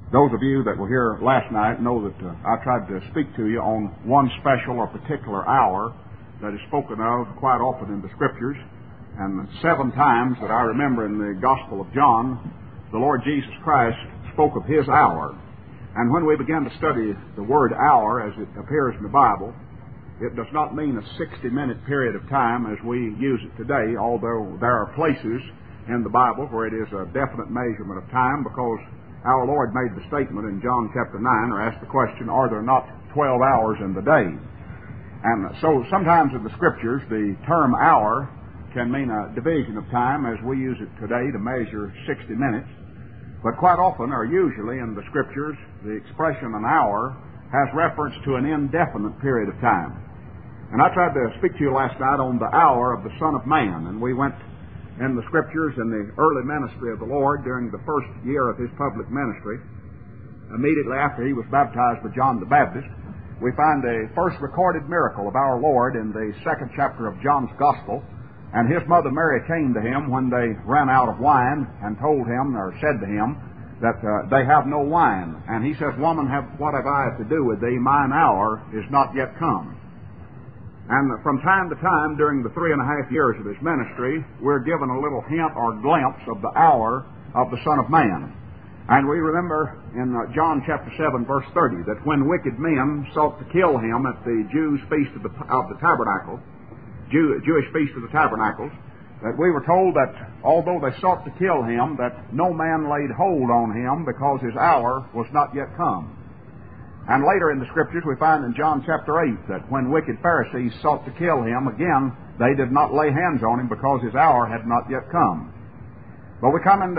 Those of you that were here last night know that I tried to speak to you on one special or particular hour that is spoken of quite often in the Scriptures. And 7 times that I remember in the Gospel of John, the Lord Jesus Christ spoke of His hour. And when we began to study the word hour as it appears in the Bible, it does not mean a 60-minute period of time as we use it today, although there are places in the Bible where it is a definite measurement of time, because our Lord made the statement in John chapter 9, or asked the question, are there not 12 hours in the day? And so sometimes in the Scriptures, the term hour can mean a division of time as we use it today to measure 60 minutes. But quite often, or usually in the Scriptures, the expression an hour has reference to an indefinite period of time. And I tried to speak to you last night on the hour of the Son of Man, and we went in the Scriptures in the early ministry of the Lord during the first year of His public ministry. Immediately after He was baptized by John the Baptist, we find a first recorded miracle of our Lord in the 2nd chapter of John's Gospel. And His mother Mary came to Him when they ran out of wine and told Him, or said to Him, that they have no wine. And He says, "Woman, what have I to do with thee? Mine hour is not yet come." And from time to time during the 3.5 years of His ministry, we're given a little hint or glimpse of the hour of the Son of Man. And we remember in John chapter 7, verse 30, that when wicked men sought to kill Him at the Jewish feast of the tabernacle, Jewish feast of the tabernacles, that we were told that although they sought to kill Him, that no man laid hold on Him because His hour was not yet come. And later in the Scriptures we find in John chapter 8 that when wicked Pharisees sought to kill Him, again, they did not lay hands on Him because His hour had not yet come. But we came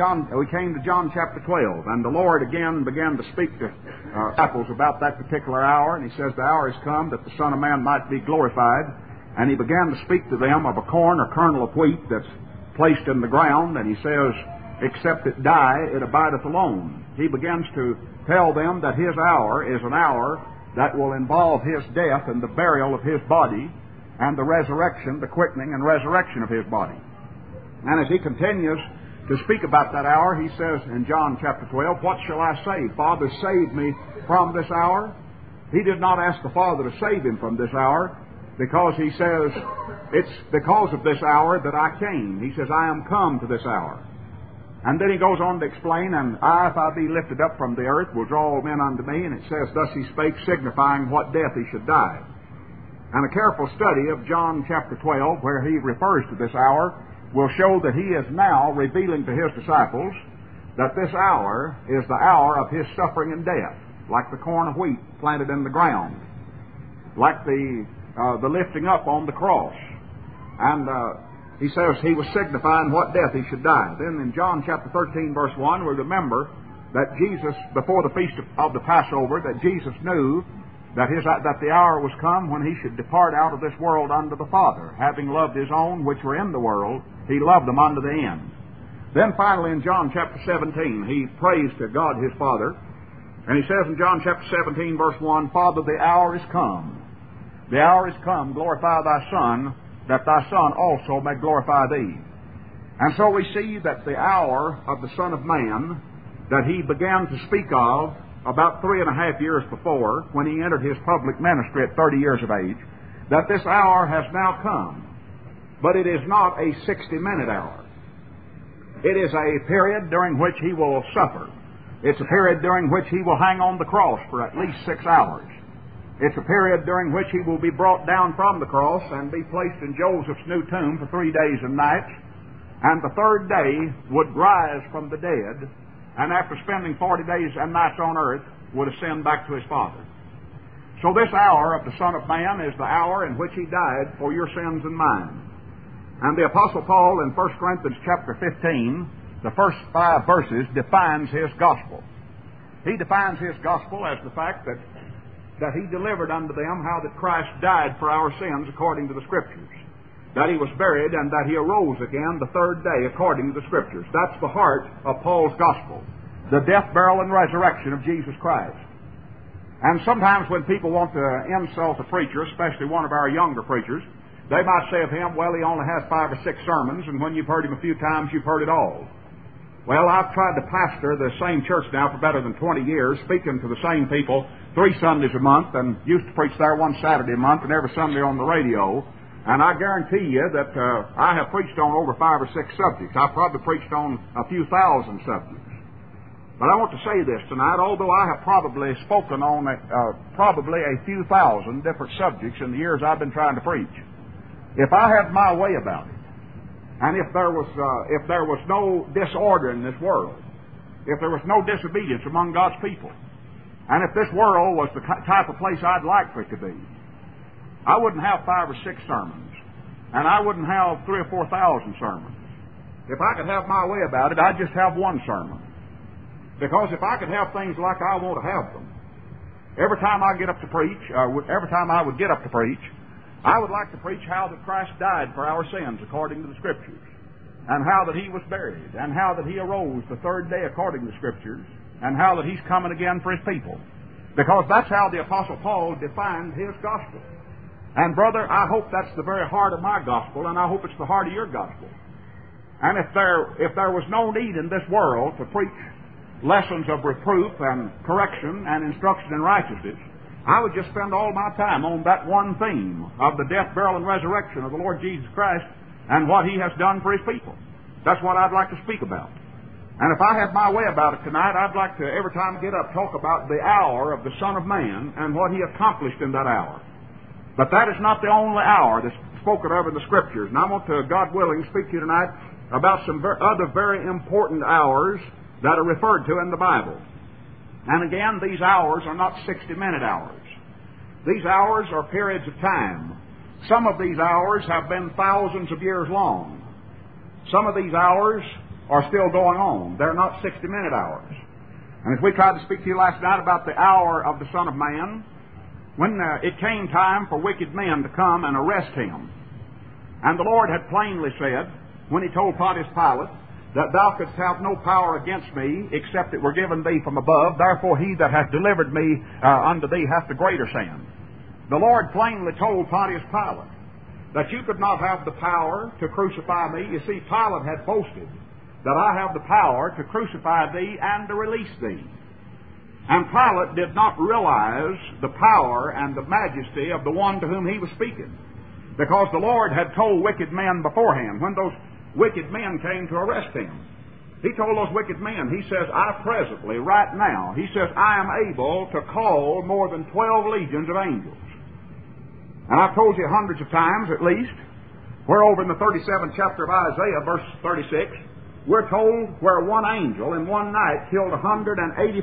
to John chapter 12, and the Lord again began to speak to disciples about that particular hour, and He says, "The hour is come that the Son of Man might be glorified." And He began to speak to them of a corn or kernel of wheat that's placed in the ground, and He says, "Except it die, it abideth alone." He begins to tell them that His hour is an hour that will involve His death and the burial of His body and the resurrection, the quickening and resurrection of His body. And as He continues to speak about that hour, He says in John chapter 12, "What shall I say? Father, save me from this hour." He did not ask the Father to save Him from this hour, because He says, "It's because of this hour that I came." He says, "I am come to this hour." And then He goes on to explain, "And I, if I be lifted up from the earth, will draw all men unto me." And it says, "Thus He spake, signifying what death He should die." And a careful study of John chapter 12, where He refers to this hour, will show that He is now revealing to His disciples that this hour is the hour of His suffering and death, like the corn of wheat planted in the ground, like the lifting up on the cross. And He says He was signifying what death He should die. Then in John chapter 13, verse 1, we remember that Jesus, before the feast of the Passover, that Jesus knew that the hour was come when He should depart out of this world unto the Father. Having loved His own which were in the world, He loved them unto the end. Then finally in John chapter 17, He prays to God His Father, and He says in John chapter 17, verse 1, "Father, the hour is come. The hour is come, glorify Thy Son, that Thy Son also may glorify Thee." And so we see that the hour of the Son of Man that He began to speak of about 3.5 years before, when He entered His public ministry at 30 years of age, that this hour has now come. But it is not a 60-minute hour. It is a period during which He will suffer. It's a period during which He will hang on the cross for at least 6 hours. It's a period during which He will be brought down from the cross and be placed in Joseph's new tomb for 3 days and nights, and the third day would rise from the dead, and after spending 40 days and nights on earth, would ascend back to His Father. So this hour of the Son of Man is the hour in which He died for your sins and mine. And the Apostle Paul in 1 Corinthians chapter 15, the first 5 verses, defines his gospel. He defines his gospel as the fact that He delivered unto them how that Christ died for our sins according to the Scriptures, that He was buried, and that He arose again the third day according to the Scriptures. That's the heart of Paul's gospel, the death, burial, and resurrection of Jesus Christ. And sometimes when people want to insult a preacher, especially one of our younger preachers, they might say of him, "Well, he only has 5 or 6 sermons, and when you've heard him a few times, you've heard it all." Well, I've tried to pastor the same church now for better than 20 years, speaking to the same people 3 Sundays a month, and used to preach there 1 Saturday a month and every Sunday on the radio. And I guarantee you that I have preached on over 5 or 6 subjects. I've probably preached on a few thousand subjects. But I want to say this tonight, although I have probably spoken on probably a few thousand different subjects in the years I've been trying to preach, if I had my way about it, and if there was no disorder in this world, if there was no disobedience among God's people, and if this world was the type of place I'd like for it to be, I wouldn't have 5 or 6 sermons, and I wouldn't have 3,000 or 4,000 sermons. If I could have my way about it, I'd just have 1 sermon. Because if I could have things like I want to have them, every time I get up to preach, every time I would get up to preach, I would like to preach how that Christ died for our sins according to the Scriptures, and how that He was buried, and how that He arose the 3rd day according to the Scriptures, and how that He's coming again for His people. Because that's how the Apostle Paul defined his gospel. And brother, I hope that's the very heart of my gospel, and I hope it's the heart of your gospel. And if there was no need in this world to preach lessons of reproof and correction and instruction in righteousness, I would just spend all my time on that one theme of the death, burial, and resurrection of the Lord Jesus Christ and what He has done for His people. That's what I'd like to speak about. And if I had my way about it tonight, I'd like to, every time I get up, talk about the hour of the Son of Man and what He accomplished in that hour. But that is not the only hour that's spoken of in the Scriptures. And I want to, God willing, speak to you tonight about some other very important hours that are referred to in the Bible. And again, these hours are not 60-minute hours. These hours are periods of time. Some of these hours have been thousands of years long. Some of these hours are still going on. They're not 60-minute hours. And as we tried to speak to you last night about the hour of the Son of Man, when it came time for wicked men to come and arrest Him, and the Lord had plainly said, when He told Pontius Pilate, that thou couldst have no power against me, except it were given thee from above, therefore he that hath delivered me unto thee hath the greater sin. The Lord plainly told Pontius Pilate that you could not have the power to crucify me. You see, Pilate had boasted that I have the power to crucify thee and to release thee. And Pilate did not realize the power and the majesty of the one to whom he was speaking, because the Lord had told wicked men beforehand, when those wicked men came to arrest Him, He told those wicked men, He says, I presently, right now, He says, I am able to call more than 12 legions of angels. And I've told you hundreds of times, at least, where over in the 37th chapter of Isaiah, verse 36, we're told where one angel in one night killed 185,000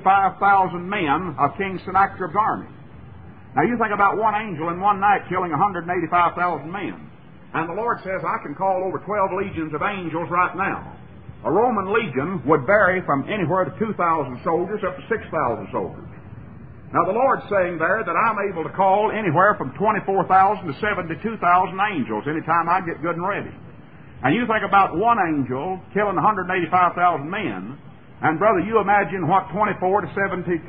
men of King Sennacherib's army. Now you think about one angel in one night killing 185,000 men. And the Lord says, I can call over 12 legions of angels right now. A Roman legion would vary from anywhere to 2,000 soldiers up to 6,000 soldiers. Now the Lord's saying there that I'm able to call anywhere from 24,000 to 72,000 angels anytime I get good and ready. And you think about one angel killing 185,000 men, and brother, you imagine what 24 to 72,000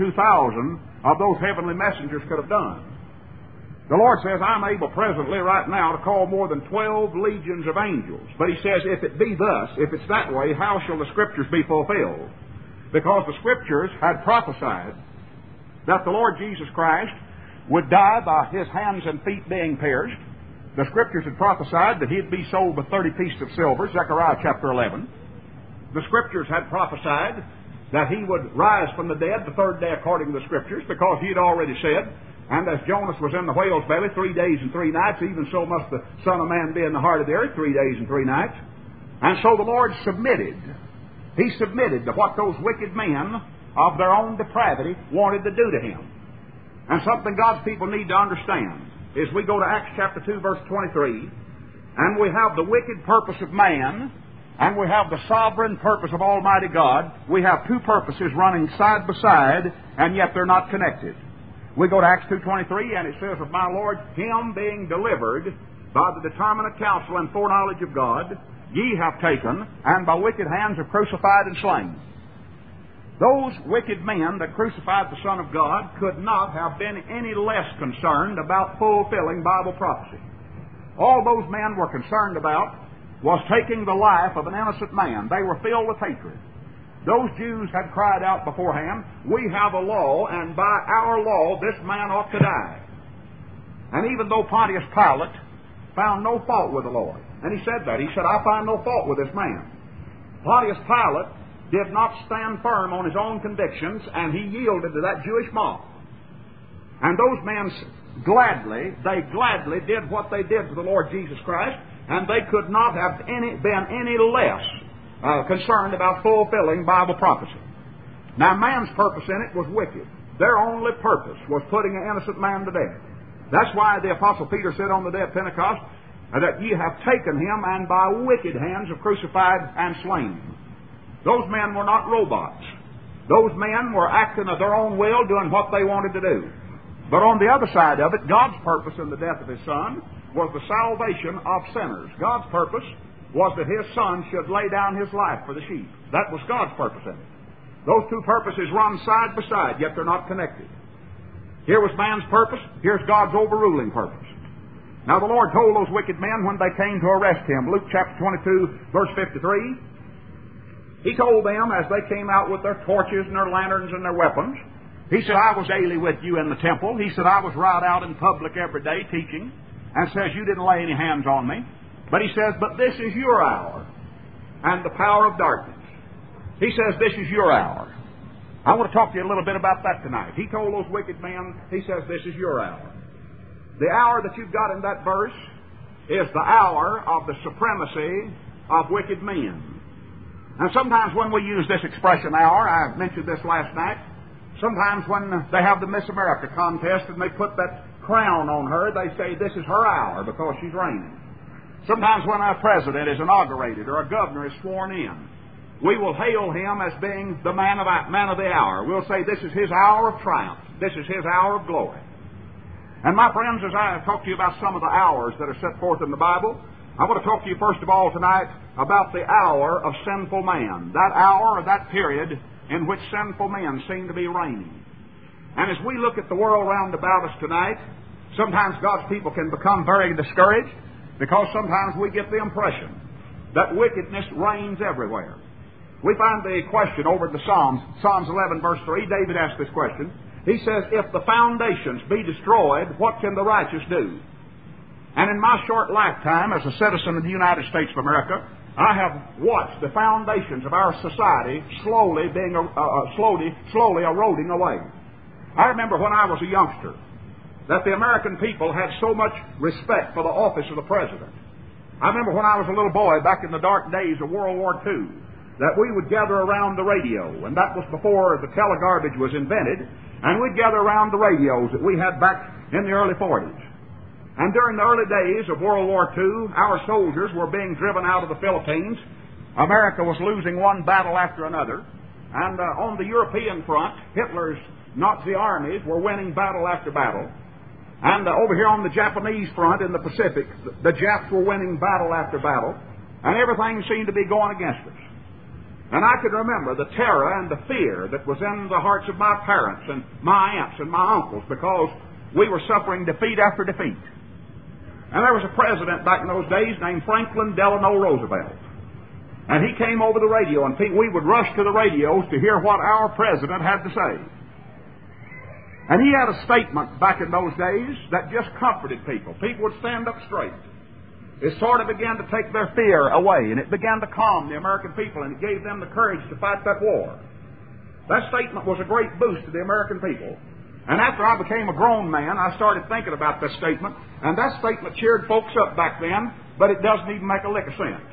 of those heavenly messengers could have done. The Lord says, I'm able presently right now to call more than 12 legions of angels. But He says, if it be thus, if it's that way, how shall the Scriptures be fulfilled? Because the Scriptures had prophesied that the Lord Jesus Christ would die by His hands and feet being pierced. The Scriptures had prophesied that He'd be sold for 30 pieces of silver, Zechariah chapter 11. The Scriptures had prophesied that He would rise from the dead the 3rd day according to the Scriptures, because He had already said, and as Jonas was in the whale's belly 3 days and 3 nights, even so must the Son of Man be in the heart of the earth 3 days and 3 nights. And so the Lord submitted. He submitted to what those wicked men of their own depravity wanted to do to Him. And something God's people need to understand is we go to Acts chapter 2, verse 23, and we have the wicked purpose of man, and we have the sovereign purpose of Almighty God. We have two purposes running side by side, and yet they're not connected. We go to Acts 2:23, and it says of my Lord, Him being delivered by the determinate counsel and foreknowledge of God, ye have taken, and by wicked hands have crucified and slain. Those wicked men that crucified the Son of God could not have been any less concerned about fulfilling Bible prophecy. All those men were concerned about was taking the life of an innocent man. They were filled with hatred. Those Jews had cried out beforehand, "We have a law, and by our law this man ought to die." And even though Pontius Pilate found no fault with the Lord, and he said that, he said, "I find no fault with this man," Pontius Pilate did not stand firm on his own convictions, and he yielded to that Jewish mob. And those men gladly did what they did to the Lord Jesus Christ, and they could not have been any less concerned about fulfilling Bible prophecy. Now, man's purpose in it was wicked. Their only purpose was putting an innocent man to death. That's why the Apostle Peter said on the day of Pentecost that ye have taken him and by wicked hands have crucified and slain him. Those men were not robots. Those men were acting of their own will, doing what they wanted to do. But on the other side of it, God's purpose in the death of His Son was the salvation of sinners. God's purpose was that His Son should lay down His life for the sheep. That was God's purpose in it. Those two purposes run side by side, yet they're not connected. Here was man's purpose, here's God's overruling purpose. Now the Lord told those wicked men when they came to arrest Him, Luke chapter 22, verse 53, He told them as they came out with their torches and their lanterns and their weapons, He said, "I was daily with you in the temple." He said, "I was right out in public every day teaching," and says, "You didn't lay any hands on me." But He says, "But this is your hour and the power of darkness." He says, "This is your hour." I want to talk to you a little bit about that tonight. He told those wicked men, He says, "This is your hour." The hour that you've got in that verse is the hour of the supremacy of wicked men. And sometimes when we use this expression, hour, I mentioned this last night, sometimes when they have the Miss America contest and they put that crown on her, they say this is her hour because she's reigning. Sometimes when our president is inaugurated or a governor is sworn in, we will hail him as being the man of the hour. We'll say this is his hour of triumph. This is his hour of glory. And my friends, as I talk to you about some of the hours that are set forth in the Bible, I want to talk to you first of all tonight about the hour of sinful man. That hour or that period in which sinful men seem to be reigning. And as we look at the world round about us tonight, sometimes God's people can become very discouraged because sometimes we get the impression that wickedness reigns everywhere. We find the question over in the Psalms, Psalms 11 verse 3, David asked this question. He says, "If the foundations be destroyed, what can the righteous do?" And in my short lifetime as a citizen of the United States of America, I have watched the foundations of our society slowly eroding away. I remember when I was a youngster that the American people had so much respect for the office of the president. I remember when I was a little boy back in the dark days of World War II that we would gather around the radio, and that was before the telegarbage was invented, and we'd gather around the radios that we had back in the early 40s. And during the early days of World War II, our soldiers were being driven out of the Philippines. America was losing one battle after another. And on the European front, Hitler's Nazi armies were winning battle after battle. And over here on the Japanese front in the Pacific, the Japs were winning battle after battle. And everything seemed to be going against us. And I could remember the terror and the fear that was in the hearts of my parents and my aunts and my uncles because we were suffering defeat after defeat. And there was a president back in those days named Franklin Delano Roosevelt. And he came over the radio, and we would rush to the radios to hear what our president had to say. And he had a statement back in those days that just comforted people. People would stand up straight. It sort of began to take their fear away, and it began to calm the American people, and it gave them the courage to fight that war. That statement was a great boost to the American people. And after I became a grown man, I started thinking about that statement, and that statement cheered folks up back then, but it doesn't even make a lick of sense.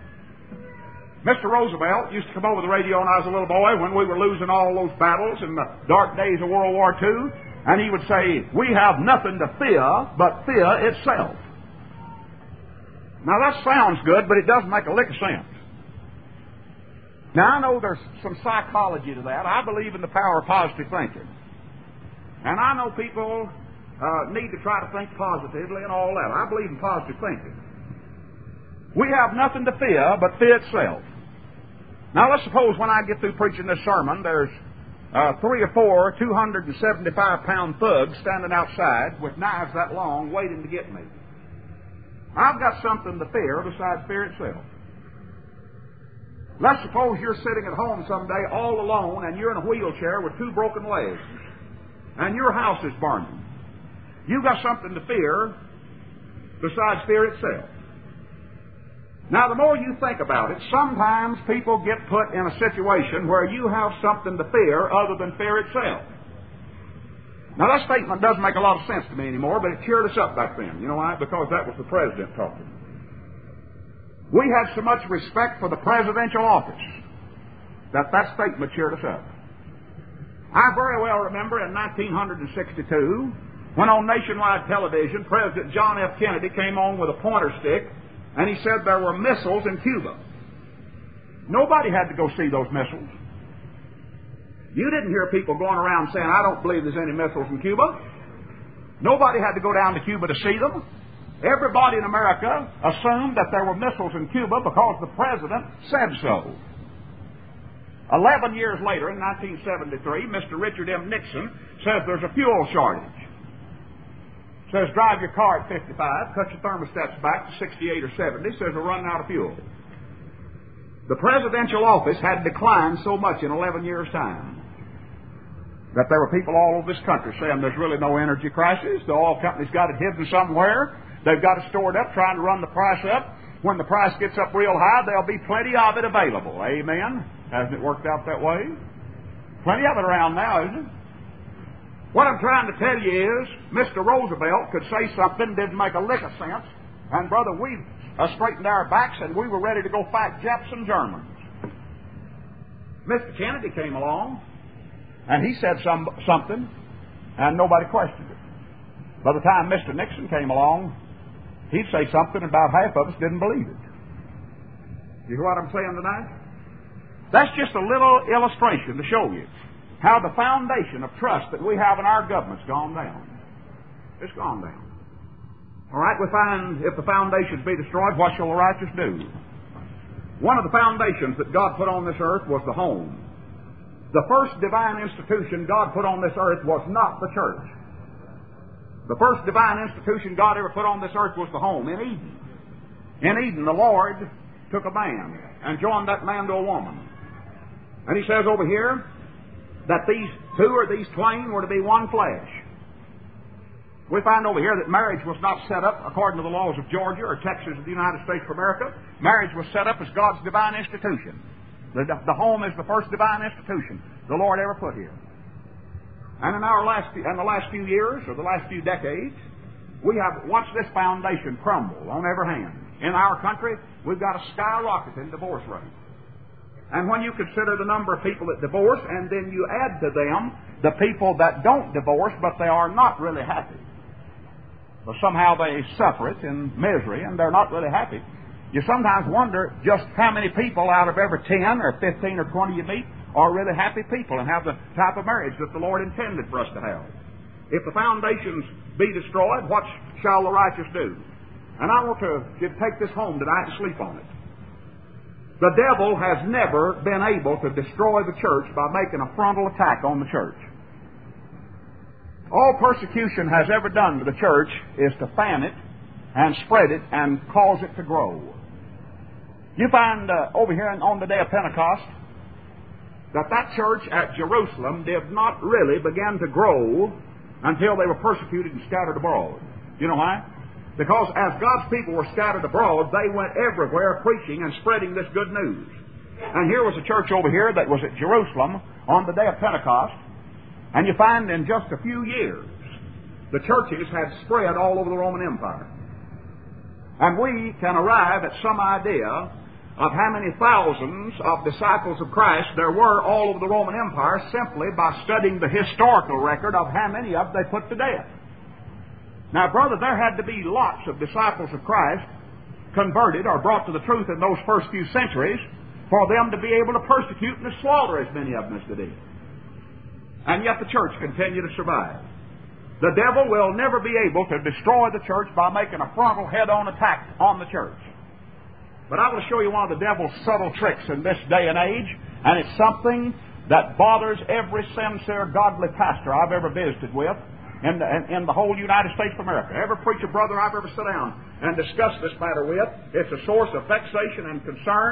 Mr. Roosevelt used to come over the radio when I was a little boy when we were losing all those battles in the dark days of World War II, and he would say, "We have nothing to fear but fear itself." Now that sounds good, but it doesn't make a lick of sense. Now I know there's some psychology to that. I believe in the power of positive thinking. And I know people need to try to think positively and all that. I believe in positive thinking. We have nothing to fear but fear itself. Now let's suppose when I get through preaching this sermon, there's 3 or 4 275-pound thugs standing outside with knives that long waiting to get me. I've got something to fear besides fear itself. Let's suppose you're sitting at home someday all alone and you're in a wheelchair with 2 broken legs and your house is burning. You've got something to fear besides fear itself. Now, the more you think about it, sometimes people get put in a situation where you have something to fear other than fear itself. Now, that statement doesn't make a lot of sense to me anymore, but it cheered us up back then. You know why? Because that was the president talking. We had so much respect for the presidential office that statement cheered us up. I very well remember in 1962, when on nationwide television, President John F. Kennedy came on with a pointer stick, and he said there were missiles in Cuba. Nobody had to go see those missiles. You didn't hear people going around saying, I don't believe there's any missiles in Cuba. Nobody had to go down to Cuba to see them. Everybody in America assumed that there were missiles in Cuba because the president said so. 11 years later, in 1973, Mr. Richard M. Nixon says there's a fuel shortage. Says drive your car at 55, cut your thermostats back to 68 or 70, says we're running out of fuel. The presidential office had declined so much in 11 years' time that there were people all over this country saying there's really no energy crisis. The oil company's got it hidden somewhere. They've got it stored up, trying to run the price up. When the price gets up real high, there'll be plenty of it available. Amen? Hasn't it worked out that way? Plenty of it around now, isn't it? What I'm trying to tell you is, Mr. Roosevelt could say something, didn't make a lick of sense, and brother, we straightened our backs and we were ready to go fight Japs and Germans. Mr. Kennedy came along, and he said something, and nobody questioned it. By the time Mr. Nixon came along, he'd say something, and about half of us didn't believe it. You hear what I'm saying tonight? That's just a little illustration to show you how the foundation of trust that we have in our government's gone down. It's gone down. All right, we find if the foundations be destroyed, what shall the righteous do? One of the foundations that God put on this earth was the home. The first divine institution God put on this earth was not the church. The first divine institution God ever put on this earth was the home in Eden. In Eden, the Lord took a man and joined that man to a woman. And he says over here that these two or these twain were to be one flesh. We find over here that marriage was not set up according to the laws of Georgia or Texas or the United States of America. Marriage was set up as God's divine institution. The home is the first divine institution the Lord ever put here. And in the last few years, or the last few decades, we have watched this foundation crumble on every hand. In our country, we've got a skyrocketing divorce rate. And when you consider the number of people that divorce, and then you add to them the people that don't divorce, but they are not really happy, or somehow they suffer it in misery, and they're not really happy, you sometimes wonder just how many people out of every 10 or 15 or 20 you meet are really happy people and have the type of marriage that the Lord intended for us to have. If the foundations be destroyed, what shall the righteous do? And I want to take this home tonight and sleep on it. The devil has never been able to destroy the church by making a frontal attack on the church. All persecution has ever done to the church is to fan it and spread it and cause it to grow. You find over here on the day of Pentecost that church at Jerusalem did not really begin to grow until they were persecuted and scattered abroad. You know why? Because as God's people were scattered abroad, they went everywhere preaching and spreading this good news. And here was a church over here that was at Jerusalem on the day of Pentecost, and you find in just a few years, the churches had spread all over the Roman Empire. And we can arrive at some idea of how many thousands of disciples of Christ there were all over the Roman Empire simply by studying the historical record of how many of them they put to death. Now, brother, there had to be lots of disciples of Christ converted or brought to the truth in those first few centuries for them to be able to persecute and to slaughter as many of them as they did. And yet the church continued to survive. The devil will never be able to destroy the church by making a frontal head-on attack on the church. But I will show you one of the devil's subtle tricks in this day and age, and it's something that bothers every sincere, godly pastor I've ever visited with in the whole United States of America. Every preacher brother I've ever sat down and discussed this matter with, it's a source of vexation and concern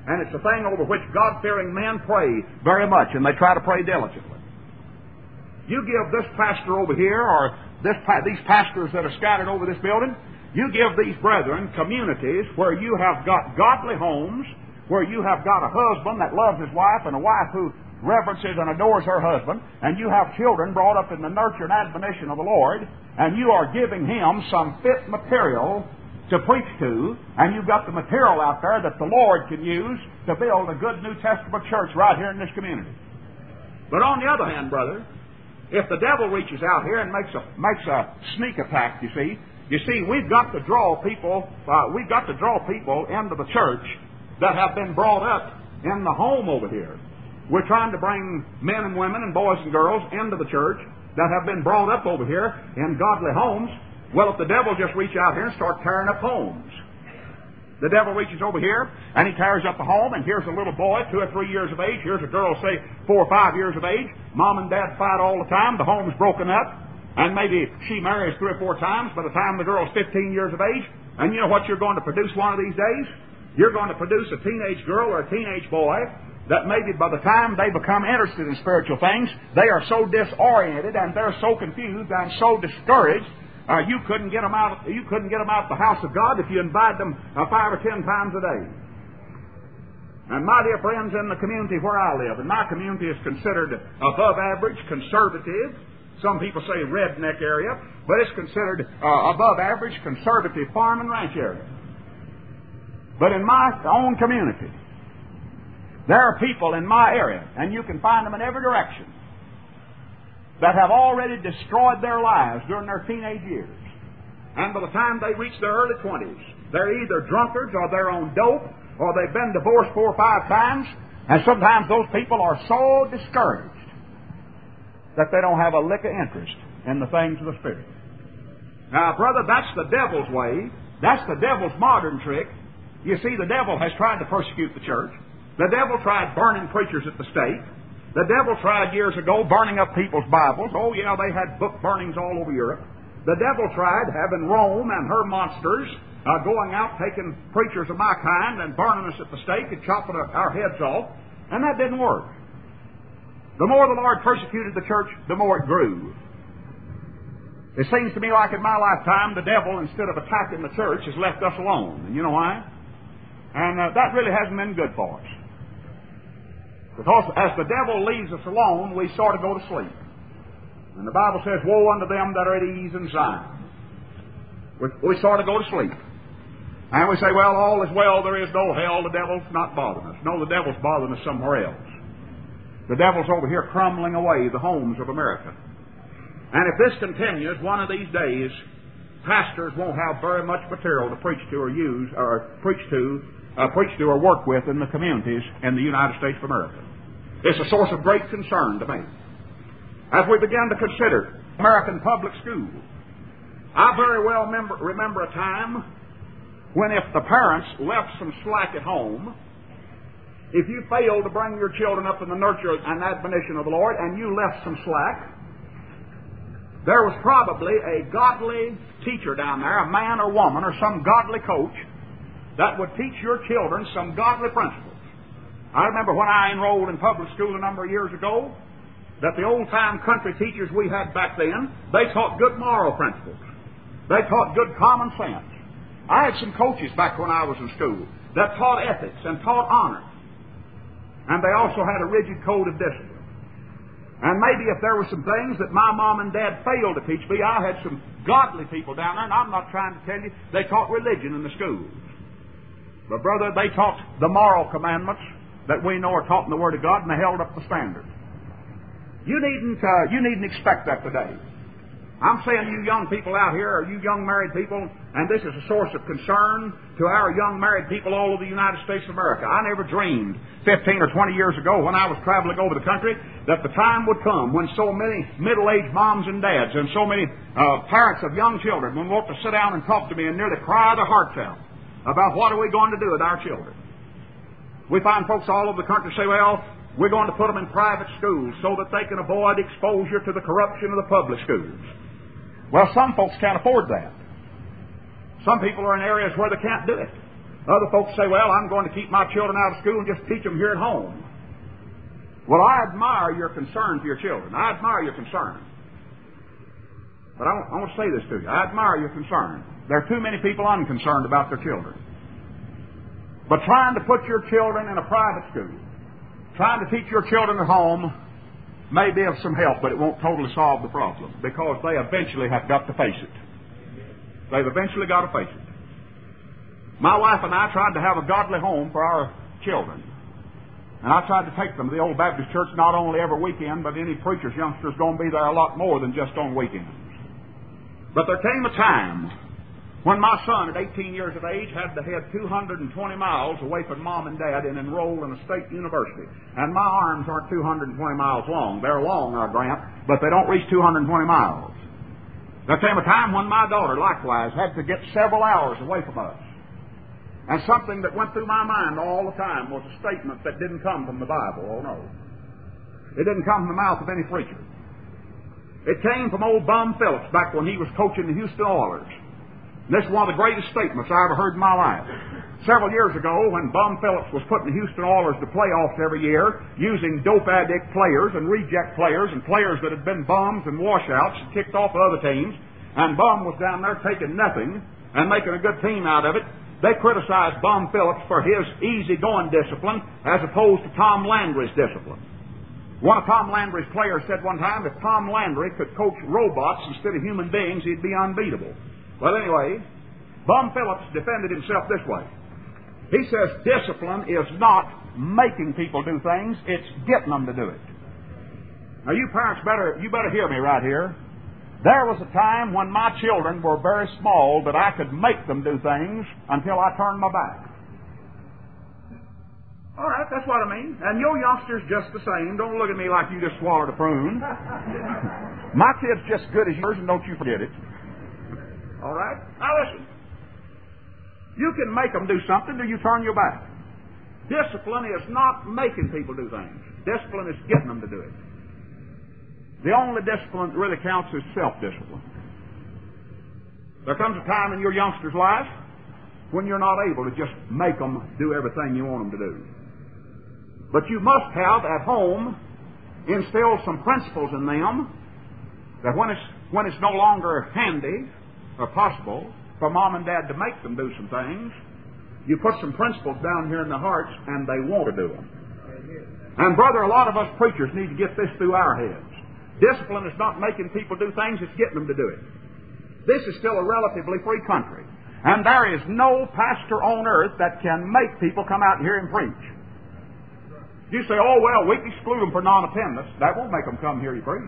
And it's a thing over which God-fearing men pray very much, and they try to pray diligently. You give this pastor over here, or these pastors that are scattered over this building, you give these brethren communities where you have got godly homes, where you have got a husband that loves his wife and a wife who reverences and adores her husband, and you have children brought up in the nurture and admonition of the Lord, and you are giving him some fit material to preach to, and you've got the material out there that the Lord can use to build a good New Testament church right here in this community. But on the other hand, brother, if the devil reaches out here and makes a sneak attack, you see, we've got to draw people into the church that have been brought up in the home over here. We're trying to bring men and women and boys and girls into the church that have been brought up over here in godly homes. Well, if the devil just reach out here and start tearing up homes, the devil reaches over here and he tears up a home, and here's a little boy, 2 or 3 years of age. Here's a girl, say 4 or 5 years of age. Mom and dad fight all the time. The home's broken up, and maybe she marries 3 or 4 times by the time the girl's 15 years of age. And you know what you're going to produce one of these days? You're going to produce a teenage girl or a teenage boy that maybe by the time they become interested in spiritual things, they are so disoriented and they're so confused and so discouraged. You couldn't get them out of the house of God if you invite them 5 or 10 times a day. And my dear friends, in the community where I live, and my community is considered above average, conservative. Some people say redneck area, but it's considered above average, conservative farm and ranch area. But in my own community, there are people in my area, and you can find them in every direction, that have already destroyed their lives during their teenage years. And by the time they reach their early 20s, they're either drunkards or they're on dope or they've been divorced 4 or 5 times. And sometimes those people are so discouraged that they don't have a lick of interest in the things of the Spirit. Now, brother, that's the devil's way. That's the devil's modern trick. You see, the devil has tried to persecute the church. The devil tried burning preachers at the stake. The devil tried years ago burning up people's Bibles. Oh, yeah, they had book burnings all over Europe. The devil tried having Rome and her monsters going out, taking preachers of my kind and burning us at the stake and chopping our heads off. And that didn't work. The more the Lord persecuted the church, the more it grew. It seems to me like in my lifetime, the devil, instead of attacking the church, has left us alone. And you know why? And that really hasn't been good for us. Because as the devil leaves us alone, we sort of go to sleep. And the Bible says, woe unto them that are at ease in Zion. We sort of go to sleep. And we say, well, all is well, there is no hell, the devil's not bothering us. No, the devil's bothering us somewhere else. The devil's over here crumbling away the homes of America. And if this continues, one of these days, pastors won't have very much material to preach to or use, or preach to or work with in the communities in the United States of America. It's a source of great concern to me. As we begin to consider American public schools, I very well remember a time when if the parents left some slack at home, if you failed to bring your children up in the nurture and admonition of the Lord and you left some slack, there was probably a godly teacher down there, a man or woman or some godly coach that would teach your children some godly principles. I remember when I enrolled in public school a number of years ago, that the old-time country teachers we had back then, they taught good moral principles. They taught good common sense. I had some coaches back when I was in school that taught ethics and taught honor. And they also had a rigid code of discipline. And maybe if there were some things that my mom and dad failed to teach me, I had some godly people down there, and I'm not trying to tell you, they taught religion in the schools. But brother, they taught the moral commandments that we know are taught in the Word of God, and they held up the standard. You needn't expect that today. I'm saying you young people out here, or you young married people, and this is a source of concern to our young married people all over the United States of America. I never dreamed 15 or 20 years ago when I was traveling over the country that the time would come when so many middle-aged moms and dads and so many parents of young children would want to sit down and talk to me and nearly cry their hearts out about what are we going to do with our children. We find folks all over the country say, well, we're going to put them in private schools so that they can avoid exposure to the corruption of the public schools. Well, some folks can't afford that. Some people are in areas where they can't do it. Other folks say, well, I'm going to keep my children out of school and just teach them here at home. Well, I admire your concern for your children. I admire your concern. But I want to say this to you. I admire your concern. There are too many people unconcerned about their children. But trying to put your children in a private school, trying to teach your children at home, may be of some help, but it won't totally solve the problem, because they eventually have got to face it. They've eventually got to face it. My wife and I tried to have a godly home for our children. And I tried to take them to the old Baptist church not only every weekend, but any preacher's youngster's going to be there a lot more than just on weekends. But there came a time when my son, at 18 years of age, had to head 220 miles away from Mom and Dad and enroll in a state university. And my arms aren't 220 miles long. They're long, I grant, but they don't reach 220 miles. There came a time when my daughter, likewise, had to get several hours away from us. And something that went through my mind all the time was a statement that didn't come from the Bible. Oh, no. It didn't come from the mouth of any preacher. It came from old Bum Phillips back when he was coaching the Houston Oilers. And this is one of the greatest statements I ever heard in my life. Several years ago, when Bum Phillips was putting the Houston Oilers to playoffs every year, using dope addict players and reject players and players that had been bums and washouts and kicked off of other teams, and Bum was down there taking nothing and making a good team out of it, they criticized Bum Phillips for his easy-going discipline as opposed to Tom Landry's discipline. One of Tom Landry's players said one time, if Tom Landry could coach robots instead of human beings, he'd be unbeatable. Well, anyway, Bum Phillips defended himself this way. He says discipline is not making people do things, it's getting them to do it. Now, you parents better hear me right here. There was a time when my children were very small that I could make them do things until I turned my back. All right, that's what I mean. And your youngsters just the same. Don't look at me like you just swallowed a prune. My kid's just as good as yours, and don't you forget it. All right? Now listen. You can make them do something till you turn your back. Discipline is not making people do things. Discipline is getting them to do it. The only discipline that really counts is self-discipline. There comes a time in your youngster's life when you're not able to just make them do everything you want them to do. But you must have at home instill some principles in them that when it's no longer handy or possible for Mom and Dad to make them do some things, you put some principles down here in their hearts and they want to do them. And brother, a lot of us preachers need to get this through our heads. Discipline is not making people do things, it's getting them to do it. This is still a relatively free country. And there is no pastor on earth that can make people come out here and preach. You say, oh, well, we can exclude them for non-attendance. That won't make them come here to preach.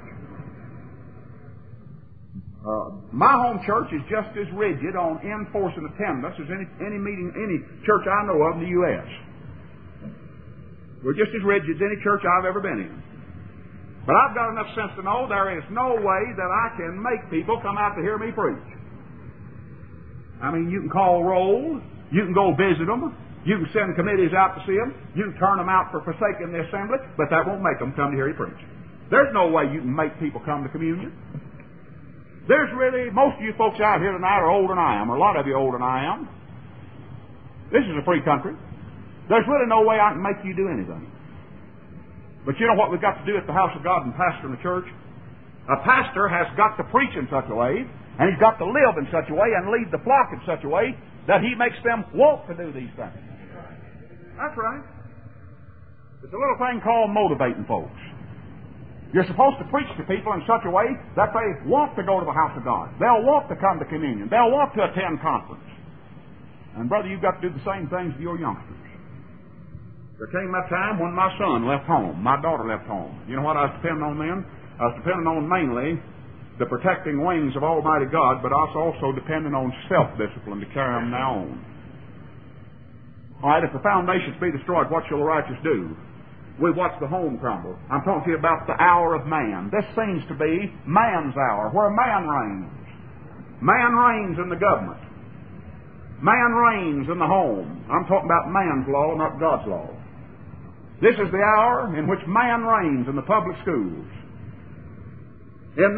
My home church is just as rigid on enforcing attendance as any church I know of in the U.S. We're just as rigid as any church I've ever been in. But I've got enough sense to know there is no way that I can make people come out to hear me preach. I mean, you can call roll, you can go visit them, you can send committees out to see them, you can turn them out for forsaking the assembly, but that won't make them come to hear you preach. There's no way you can make people come to communion. There's really, most of you folks out here tonight are older than I am, or a lot of you older than I am. This is a free country. There's really no way I can make you do anything. But you know what we've got to do at the house of God and pastor in the church? A pastor has got to preach in such a way, and he's got to live in such a way, and lead the flock in such a way that he makes them want to do these things. That's right. It's a little thing called motivating folks. You're supposed to preach to people in such a way that they want to go to the house of God. They'll want to come to communion. They'll want to attend conference. And brother, you've got to do the same things to your youngsters. There came a time when my son left home, my daughter left home. You know what I was depending on then? I was depending on mainly the protecting wings of Almighty God, but I was also depending on self-discipline to carry them now on. All right, if the foundations be destroyed, what shall the righteous do? We watch the home crumble. I'm talking to you about the hour of man. This seems to be man's hour, where man reigns. Man reigns in the government. Man reigns in the home. I'm talking about man's law, not God's law. This is the hour in which man reigns in the public schools. In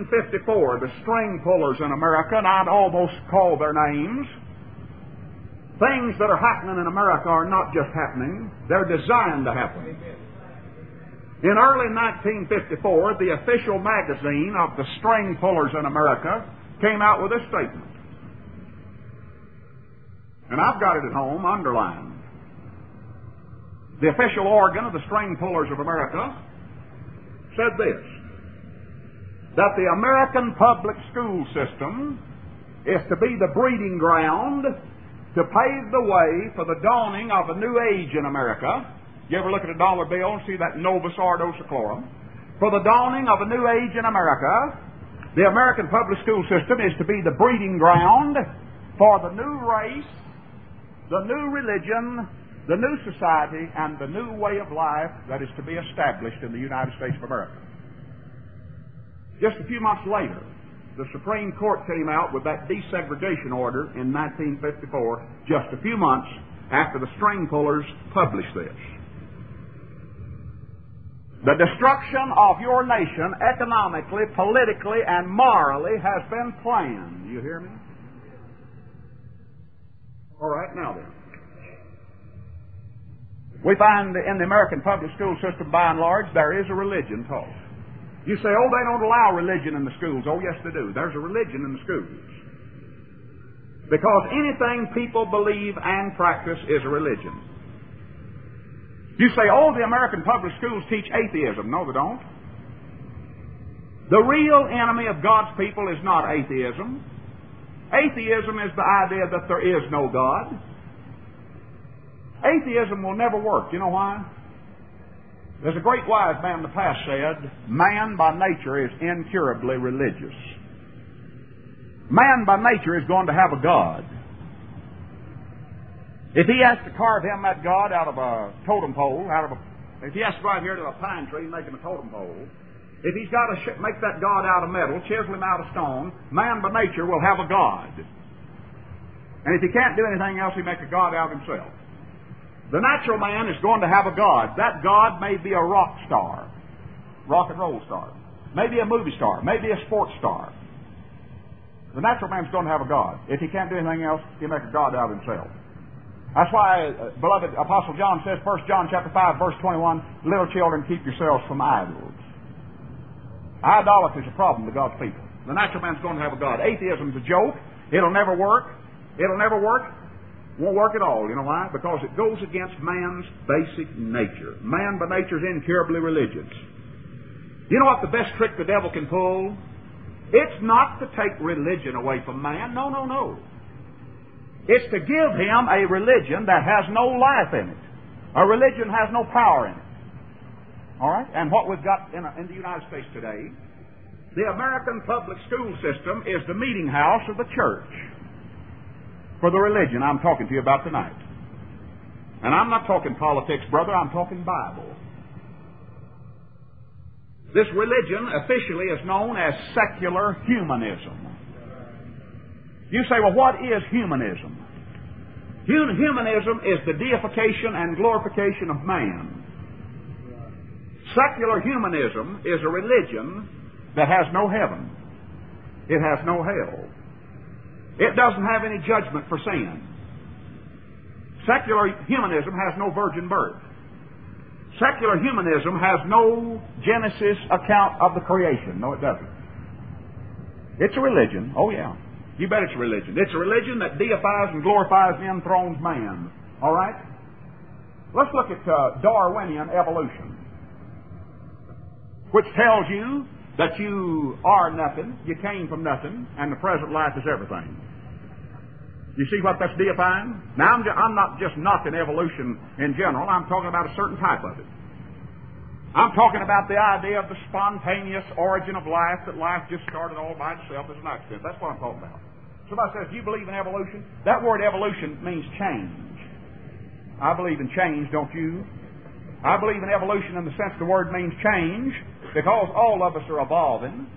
1954, the string pullers in America, and I'd almost call their names, Things that are happening in America are not just happening, they're designed to happen. In early 1954, the official magazine of the string pullers in America came out with a statement. And I've got it at home, underlined. The official organ of the string pullers of America said this, that the American public school system is to be the breeding ground to pave the way for the dawning of a new age in America. You ever look at a dollar bill and see that Novus Ordo Seclorum? For the dawning of a new age in America, the American public school system is to be the breeding ground for the new race, the new religion, the new society, and the new way of life that is to be established in the United States of America. Just a few months later, the Supreme Court came out with that desegregation order in 1954, just a few months after the string pullers published this. The destruction of your nation economically, politically, and morally has been planned. Do you hear me? All right, now then. We find in the American public school system, by and large, there is a religion taught. You say, oh, they don't allow religion in the schools. Oh, yes, they do. There's a religion in the schools. Because anything people believe and practice is a religion. You say, oh, the American public schools teach atheism. No, they don't. The real enemy of God's people is not atheism. Atheism is the idea that there is no God. Atheism will never work. You know why? There's a great wise man in the past said, man by nature is incurably religious. Man by nature is going to have a God. If he has to carve him that God out of a totem pole, if he has to go out here to a pine tree and make him a totem pole, if he's got to make that God out of metal, chisel him out of stone, man by nature will have a God. And if he can't do anything else, he make a God out of himself. The natural man is going to have a God. That God may be a rock star, rock and roll star, maybe a movie star, maybe a sports star. The natural man's going to have a God. If he can't do anything else, he'll make a God out of himself. That's why, beloved Apostle John says, 1 John chapter 5, verse 21, little children, keep yourselves from idols. Idolatry is a problem to God's people. The natural man's going to have a God. Atheism is a joke. It'll never work. It'll never work. Won't work at all. You know why? Because it goes against man's basic nature. Man by nature is incurably religious. You know what the best trick the devil can pull? It's not to take religion away from man. No, no, no. It's to give him a religion that has no life in it. A religion has no power in it. All right? And what we've got in the United States today, the American public school system is the meeting house of the church for the religion I'm talking to you about tonight. And I'm not talking politics, brother. I'm talking Bible. This religion officially is known as secular humanism. You say, well, what is humanism? Humanism is the deification and glorification of man. Secular humanism is a religion that has no heaven. It has no hell. It doesn't have any judgment for sin. Secular humanism has no virgin birth. Secular humanism has no Genesis account of the creation. No, it doesn't. It's a religion. Oh, yeah. You bet it's a religion. It's a religion that deifies and glorifies and enthrones man. All right? Let's look at Darwinian evolution, which tells you that you are nothing, you came from nothing, and the present life is everything. You see what that's deifying? Now, I'm not just knocking evolution in general. I'm talking about a certain type of it. I'm talking about the idea of the spontaneous origin of life, that life just started all by itself as an accident. That's what I'm talking about. Somebody says, do you believe in evolution? That word evolution means change. I believe in change, don't you? I believe in evolution in the sense the word means change, because all of us are evolving.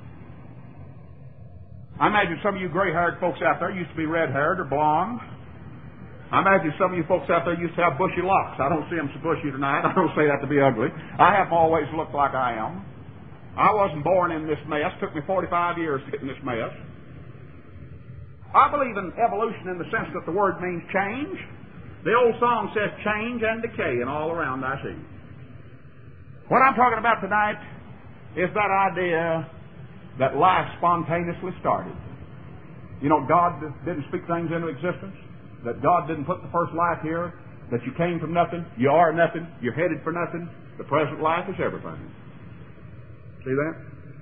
I imagine some of you gray-haired folks out there used to be red-haired or blonde. I imagine some of you folks out there used to have bushy locks. I don't see them so bushy tonight. I don't say that to be ugly. I haven't always looked like I am. I wasn't born in this mess. It took me 45 years to get in this mess. I believe in evolution in the sense that the word means change. The old song says change and decay, and all around I see. What I'm talking about tonight is that idea that life spontaneously started. You know, God didn't speak things into existence, that God didn't put the first life here, that you came from nothing, you are nothing, you're headed for nothing. The present life is everything. See that?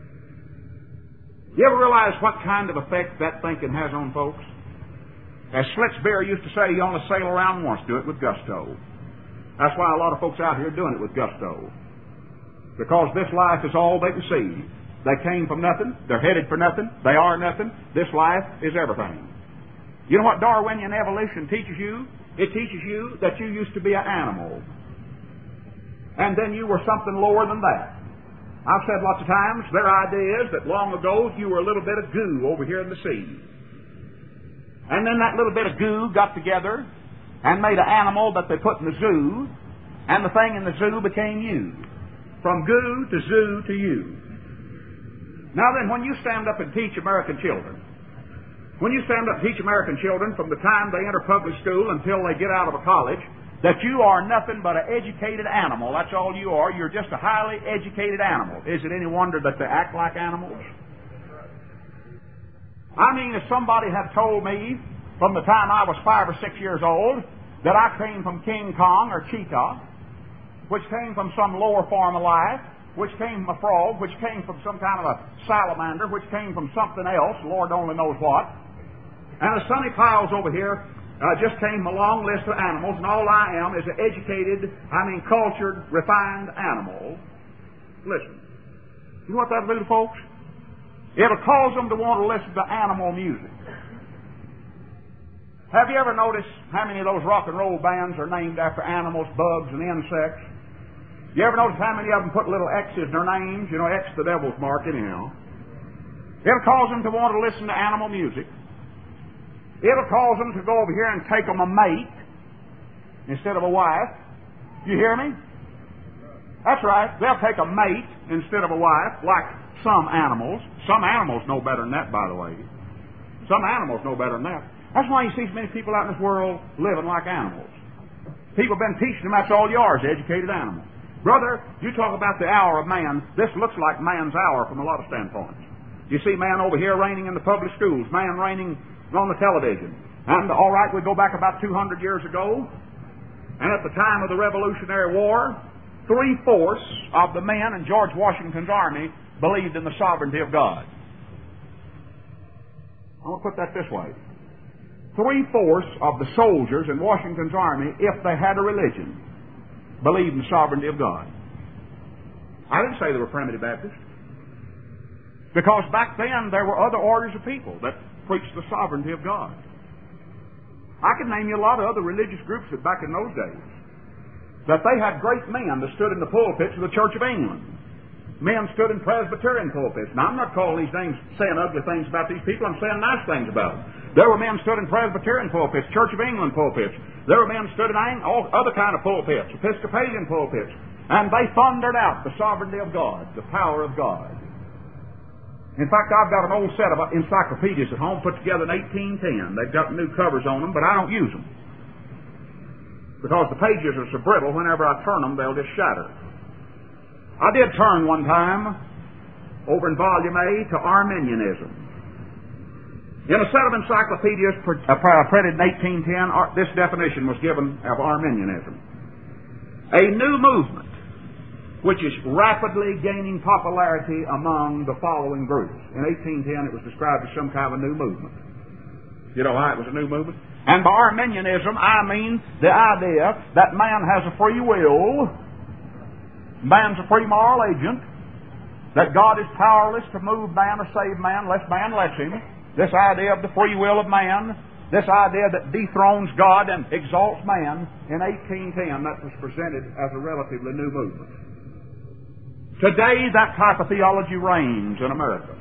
You ever realize what kind of effect that thinking has on folks? As Schlitzbeer used to say, you only sail around once, do it with gusto. That's why a lot of folks out here are doing it with gusto. Because this life is all they can see. They came from nothing, they're headed for nothing, they are nothing, this life is everything. You know what Darwinian evolution teaches you? It teaches you that you used to be an animal. And then you were something lower than that. I've said lots of times, their idea is that long ago you were a little bit of goo over here in the sea. And then that little bit of goo got together and made an animal that they put in the zoo, and the thing in the zoo became you. From goo to zoo to you. Now then, when you stand up and teach American children, when you stand up and teach American children from the time they enter public school until they get out of a college, that you are nothing but an educated animal. That's all you are. You're just a highly educated animal. Is it any wonder that they act like animals? I mean, if somebody had told me from the time I was 5 or 6 years old that I came from King Kong or Cheetah, which came from some lower form of life, which came from a frog, which came from some kind of a salamander, which came from something else, Lord only knows what, and the Sonny Piles over here just came from a long list of animals, and all I am is an educated, cultured, refined animal. Listen, you know what that'll do to folks? It'll cause them to want to listen to animal music. Have you ever noticed how many of those rock and roll bands are named after animals, bugs, and insects? You ever notice how many of them put little X's in their names? You know, X the devil's mark anyhow. It'll cause them to want to listen to animal music. It'll cause them to go over here and take them a mate instead of a wife. You hear me? That's right. They'll take a mate instead of a wife, like some animals. Some animals know better than that, by the way. Some animals know better than that. That's why you see so many people out in this world living like animals. People have been teaching them that's all you are, is educated animal. Brother, you talk about the hour of man. This looks like man's hour from a lot of standpoints. You see man over here reigning in the public schools, man reigning on the television. And all right, we go back about 200 years ago, and at the time of the Revolutionary War, 3/4 of the men in George Washington's army believed in the sovereignty of God. I'm going to put that this way. 3/4 of the soldiers in Washington's army, if they had a religion, believed in the sovereignty of God. I didn't say they were primitive Baptists. Because back then there were other orders of people that preached the sovereignty of God. I could name you a lot of other religious groups that back in those days, that they had great men that stood in the pulpits of the Church of England. Men stood in Presbyterian pulpits. Now, I'm not calling these names, saying ugly things about these people. I'm saying nice things about them. There were men stood in Presbyterian pulpits, Church of England pulpits. There were men stood in all other kind of pulpits, Episcopalian pulpits. And they thundered out the sovereignty of God, the power of God. In fact, I've got an old set of encyclopedias at home put together in 1810. They've got new covers on them, but I don't use them. Because the pages are so brittle, whenever I turn them, they'll just shatter. I did turn one time, over in Volume A, to Arminianism. In a set of encyclopedias printed in 1810, this definition was given of Arminianism. A new movement, which is rapidly gaining popularity among the following groups. In 1810, it was described as some kind of a new movement. You know why it was a new movement? And by Arminianism, I mean the idea that man has a free will, man's a free moral agent, that God is powerless to move man or save man unless man lets him. This idea of the free will of man, this idea that dethrones God and exalts man, in 1810 that was presented as a relatively new movement. Today, that type of theology reigns in America.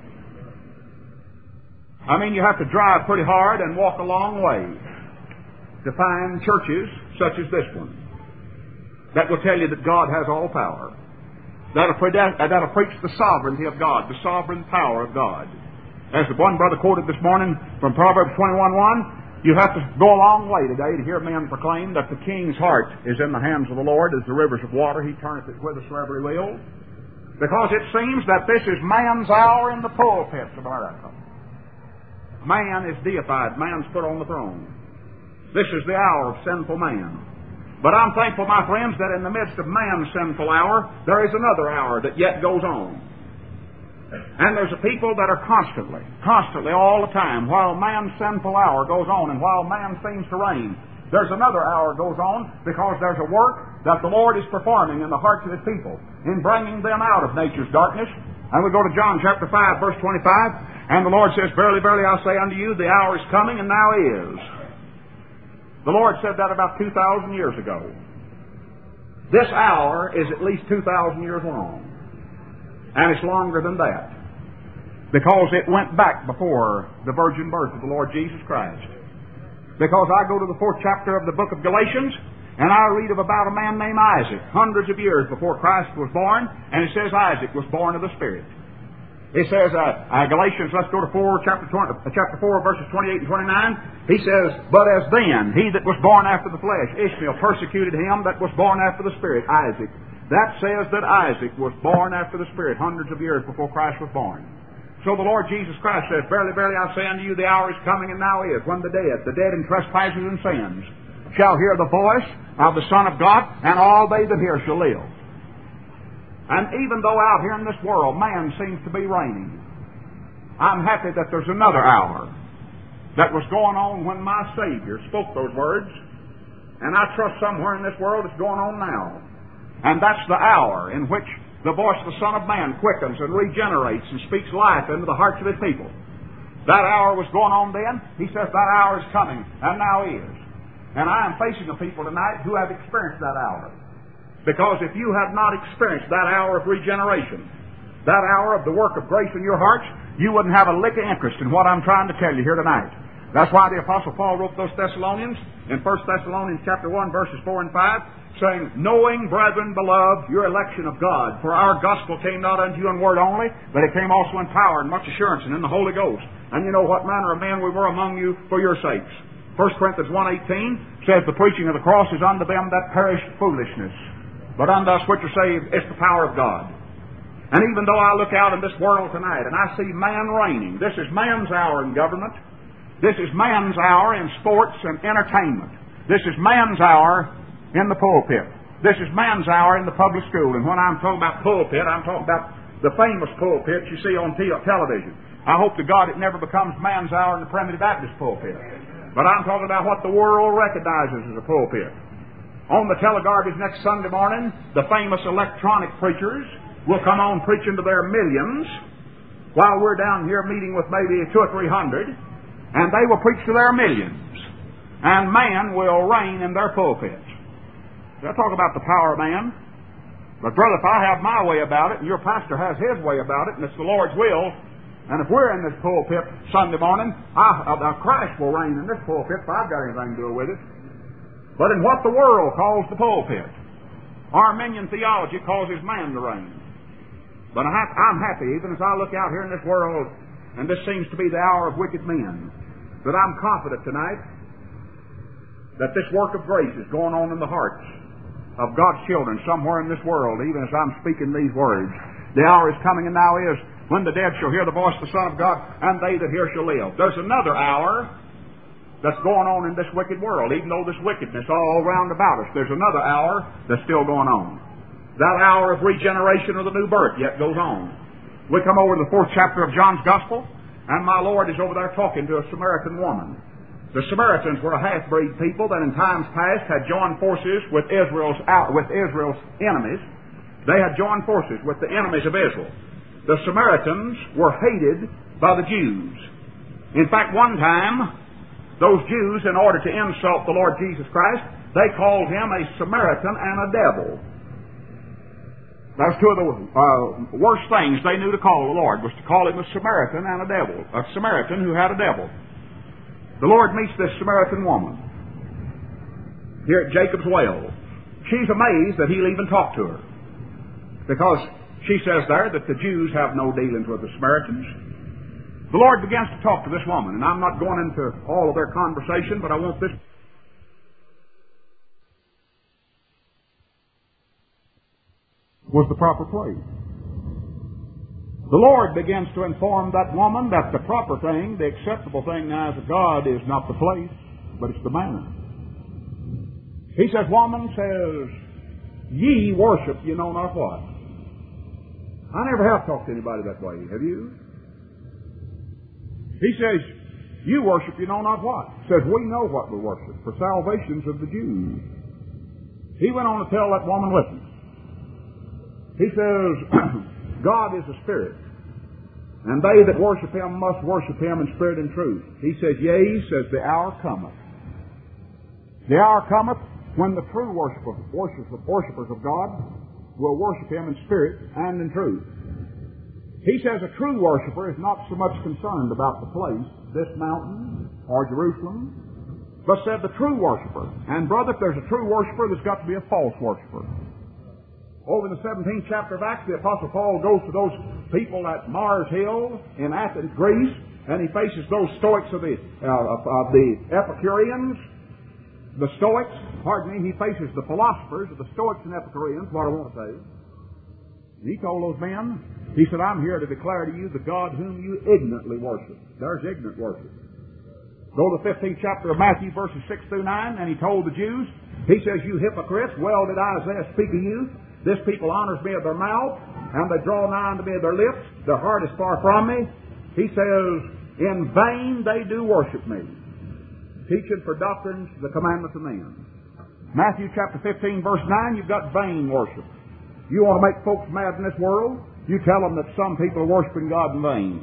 I mean, you have to drive pretty hard and walk a long way to find churches such as this one that will tell you that God has all power, that'll preach the sovereignty of God, the sovereign power of God. As the one brother quoted this morning from Proverbs 21:1, you have to go a long way today to hear men proclaim that the king's heart is in the hands of the Lord as the rivers of water. He turneth it whithersoever he will. Because it seems that this is man's hour in the pulpits of America. Man is deified. Man's put on the throne. This is the hour of sinful man. But I'm thankful, my friends, that in the midst of man's sinful hour, there is another hour that yet goes on. And there's a people that are constantly, all the time, while man's sinful hour goes on and while man seems to reign, there's another hour goes on because there's a work that the Lord is performing in the hearts of His people in bringing them out of nature's darkness. And we go to John chapter 5, verse 25, and the Lord says, Verily, verily, I say unto you, the hour is coming, and now is. The Lord said that about 2,000 years ago. This hour is at least 2,000 years long. And it's longer than that. Because it went back before the virgin birth of the Lord Jesus Christ. Because I go to the 4th chapter of the book of Galatians, and I read of about a man named Isaac, hundreds of years before Christ was born, and it says Isaac was born of the Spirit. It says, Galatians, let's go to chapter 4, verses 28 and 29. He says, But as then, he that was born after the flesh, Ishmael, persecuted him that was born after the Spirit, Isaac. That says that Isaac was born after the Spirit hundreds of years before Christ was born. So the Lord Jesus Christ says, Verily, verily, I say unto you, the hour is coming and now is, when the dead in trespasses and sins, shall hear the voice of the Son of God, and all they that hear shall live. And even though out here in this world man seems to be reigning, I'm happy that there's another hour that was going on when my Savior spoke those words, and I trust somewhere in this world it's going on now. And that's the hour in which the voice of the Son of Man quickens and regenerates and speaks life into the hearts of His people. That hour was going on then. He says that hour is coming, and now is. And I am facing a people tonight who have experienced that hour. Because if you have not experienced that hour of regeneration, that hour of the work of grace in your hearts, you wouldn't have a lick of interest in what I'm trying to tell you here tonight. That's why the Apostle Paul wrote those Thessalonians in 1 Thessalonians chapter 1, verses 4 and 5, saying, Knowing, brethren, beloved, your election of God, for our gospel came not unto you in word only, but it came also in power and much assurance and in the Holy Ghost. And you know what manner of men we were among you for your sakes. 1 Corinthians 1:18 says, The preaching of the cross is unto them that perish foolishness, but unto us which are saved it's the power of God. And even though I look out in this world tonight and I see man reigning, this is man's hour in government, this is man's hour in sports and entertainment, this is man's hour in the pulpit, this is man's hour in the public school. And when I'm talking about pulpit, I'm talking about the famous pulpits you see on television. I hope to God it never becomes man's hour in the Primitive Baptist pulpit. But I'm talking about what the world recognizes as a pulpit. On the telegarbage next Sunday morning, the famous electronic preachers will come on preaching to their millions while we're down here meeting with maybe 200 or 300, and they will preach to their millions. And man will reign in their pulpits. They'll talk about the power of man. But brother, if I have my way about it, and your pastor has his way about it, and it's the Lord's will, and if we're in this pulpit Sunday morning, Christ will reign in this pulpit if I've got anything to do with it. But in what the world calls the pulpit, Arminian theology causes man to reign. But I'm happy, even as I look out here in this world, and this seems to be the hour of wicked men, that I'm confident tonight that this work of grace is going on in the hearts of God's children somewhere in this world, even as I'm speaking these words. The hour is coming, and now is, when the dead shall hear the voice of the Son of God, and they that hear shall live. There's another hour that's going on in this wicked world. Even though this wickedness all round about us, there's another hour that's still going on. That hour of regeneration or the new birth yet goes on. We come over to the 4th chapter of John's Gospel, and my Lord is over there talking to a Samaritan woman. The Samaritans were a half-breed people that in times past had joined forces with Israel's enemies. They had joined forces with the enemies of Israel. The Samaritans were hated by the Jews. In fact, one time, those Jews, in order to insult the Lord Jesus Christ, they called him a Samaritan and a devil. That's two of the worst things they knew to call the Lord, was to call him a Samaritan and a devil. A Samaritan who had a devil. The Lord meets this Samaritan woman here at Jacob's well. She's amazed that he'll even talk to her, because she says there that the Jews have no dealings with the Samaritans. The Lord begins to talk to this woman, and I'm not going into all of their conversation, but I want this. Was the proper place. The Lord begins to inform that woman that the proper thing, the acceptable thing in the eyes of God, is not the place, but it's the manner. He says, woman, says, ye worship you know not what. I never have talked to anybody that way, have you? He says, you worship you know not what. He says, we know what we worship, for salvation's of the Jews. He went on to tell that woman, listen. He says, God is a spirit, and they that worship Him must worship Him in spirit and truth. He says, yea, says, the hour cometh. The hour cometh when the true worshipers of God will worship Him in spirit and in truth. He says a true worshiper is not so much concerned about the place, this mountain or Jerusalem, but said the true worshiper. And brother, if there's a true worshiper, there's got to be a false worshiper. Over in the 17th chapter of Acts, the Apostle Paul goes to those people at Mars Hill in Athens, Greece, and he faces those Stoics of the Epicureans, the Stoics, he faces the philosophers of the Stoics and Epicureans, what I want to say. And he told those men, he said, I'm here to declare to you the God whom you ignorantly worship. There's ignorant worship. Go to the 15th chapter of Matthew, verses 6 through 9, and he told the Jews, he says, you hypocrites, well did Isaiah speak of you. This people honors me of their mouth, and they draw nigh unto me of their lips. Their heart is far from me. He says, in vain they do worship me, teaching for doctrines the commandments of men. Matthew chapter 15, verse 9, you've got vain worship. You want to make folks mad in this world? You tell them that some people are worshiping God in vain.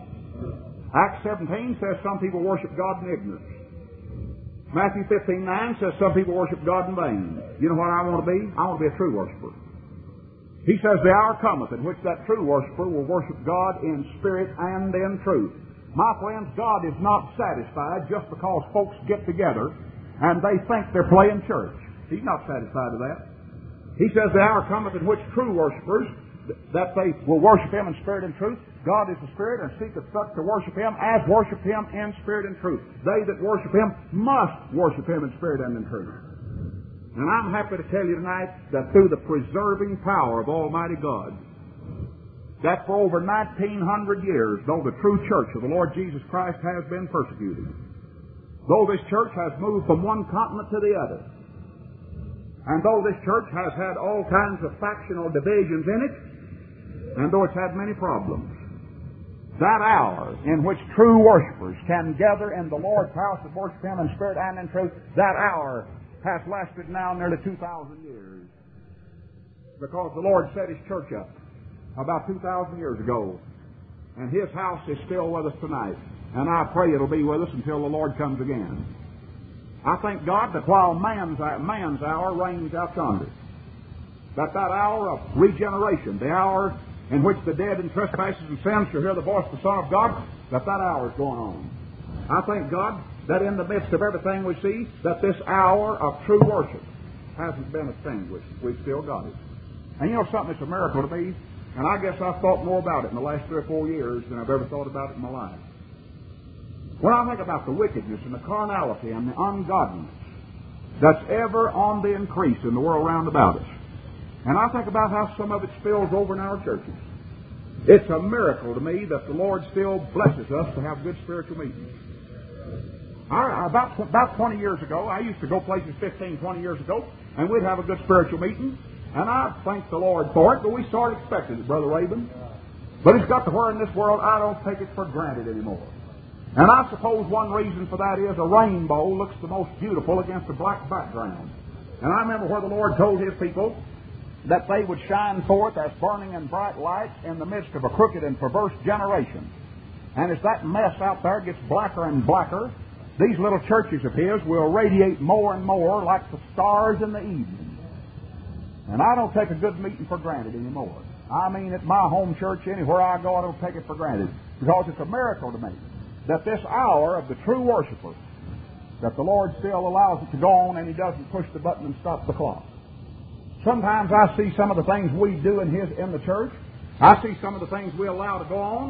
Acts 17 says some people worship God in ignorance. Matthew 15:9 says some people worship God in vain. You know what I want to be? I want to be a true worshiper. He says the hour cometh in which that true worshiper will worship God in spirit and in truth. My friends, God is not satisfied just because folks get together and they think they're playing church. He's not satisfied with that. He says the hour cometh in which true worshipers, that they will worship Him in spirit and truth. God is the Spirit, and seeketh such to worship Him as worship Him in spirit and truth. They that worship Him must worship Him in spirit and in truth. And I'm happy to tell you tonight that through the preserving power of Almighty God, that for over 1900 years, though the true church of the Lord Jesus Christ has been persecuted, though this church has moved from one continent to the other, and though this church has had all kinds of factional divisions in it, and though it's had many problems, that hour in which true worshipers can gather in the Lord's house and worship Him in spirit and in truth, that hour has lasted now nearly 2,000 years. Because the Lord set His church up about 2,000 years ago, and His house is still with us tonight. And I pray it'll be with us until the Lord comes again. I thank God that while man's hour reigns out yonder, that hour of regeneration, the hour in which the dead in trespasses and sins shall hear the voice of the Son of God, that hour is going on. I thank God that in the midst of everything we see, that this hour of true worship hasn't been extinguished. We've still got it. And you know something, it's a miracle to me, and I guess I've thought more about it in the last 3 or 4 years than I've ever thought about it in my life. When I think about the wickedness and the carnality and the ungodliness that's ever on the increase in the world round about us, and I think about how some of it spills over in our churches, it's a miracle to me that the Lord still blesses us to have good spiritual meetings. About 20 years ago, I used to go places 15, 20 years ago, and we'd have a good spiritual meeting, and I thank the Lord for it, but we sort of expected it, Brother Raven. But it's got to where in this world I don't take it for granted anymore. And I suppose one reason for that is a rainbow looks the most beautiful against a black background. And I remember where the Lord told His people that they would shine forth as burning and bright lights in the midst of a crooked and perverse generation. And as that mess out there gets blacker and blacker, these little churches of His will radiate more and more like the stars in the evening. And I don't take a good meeting for granted anymore. I mean, at my home church, anywhere I go, I don't take it for granted. Because it's a miracle to me that this hour of the true worshiper, that the Lord still allows it to go on and He doesn't push the button and stop the clock. Sometimes I see some of the things we do in the church. I see some of the things we allow to go on,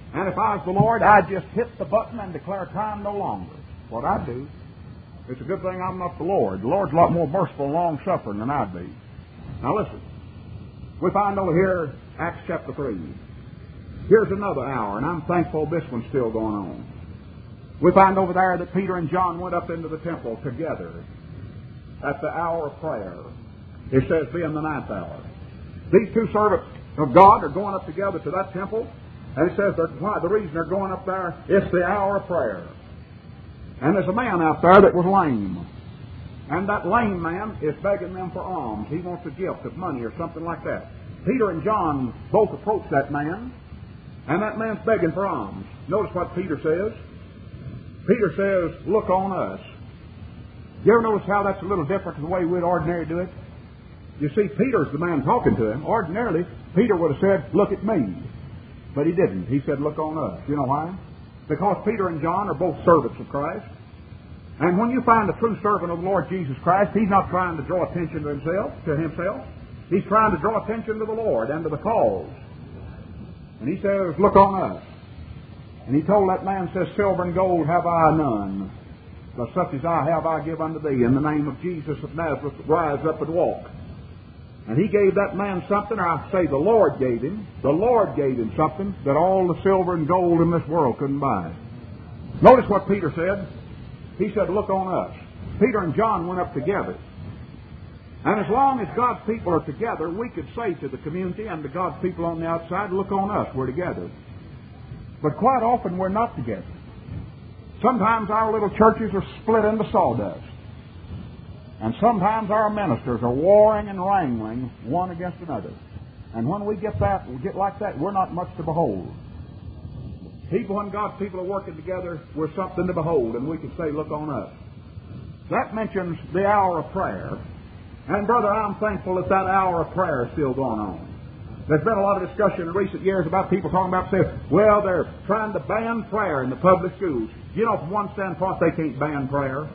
And if I was the Lord, I'd just hit the button and declare time no longer. What I'd do. It's a good thing I'm not the Lord. The Lord's a lot more merciful and long-suffering than I'd be. Now listen. We find over here, Acts chapter 3. Here's another hour, and I'm thankful this one's still going on. We find over there that Peter and John went up into the temple together at the hour of prayer. It says, being the 9th hour. These two servants of God are going up together to that temple, and it says the reason they're going up there is the hour of prayer. And there's a man out there that was lame. And that lame man is begging them for alms. He wants a gift of money or something like that. Peter and John both approach that man, and that man's begging for alms. Notice what Peter says. Peter says, look on us. You ever notice how that's a little different from the way we'd ordinarily do it? You see, Peter's the man talking to him. Ordinarily, Peter would have said, look at me. But he didn't. He said, look on us. You know why? Because Peter and John are both servants of Christ. And when you find a true servant of the Lord Jesus Christ, he's not trying to draw attention to himself. He's trying to draw attention to the Lord and to the cause. And he says, look on us. And he told that man, says, silver and gold have I none, but such as I have I give unto thee. In the name of Jesus of Nazareth, rise up and walk. And he gave that man something, or I say the Lord gave him. The Lord gave him something that all the silver and gold in this world couldn't buy. Notice what Peter said. He said, look on us. Peter and John went up together. And as long as God's people are together, we could say to the community and to God's people on the outside, look on us, we're together. But quite often we're not together. Sometimes our little churches are split into sawdust. And sometimes our ministers are warring and wrangling one against another. And when we get like that, we're not much to behold. When God's people are working together, we're something to behold, and we can say, look on us. That mentions the hour of prayer. And brother, I'm thankful that hour of prayer is still going on. There's been a lot of discussion in recent years about people talking about saying, well, they're trying to ban prayer in the public schools. You know, from one standpoint, they can't ban prayer.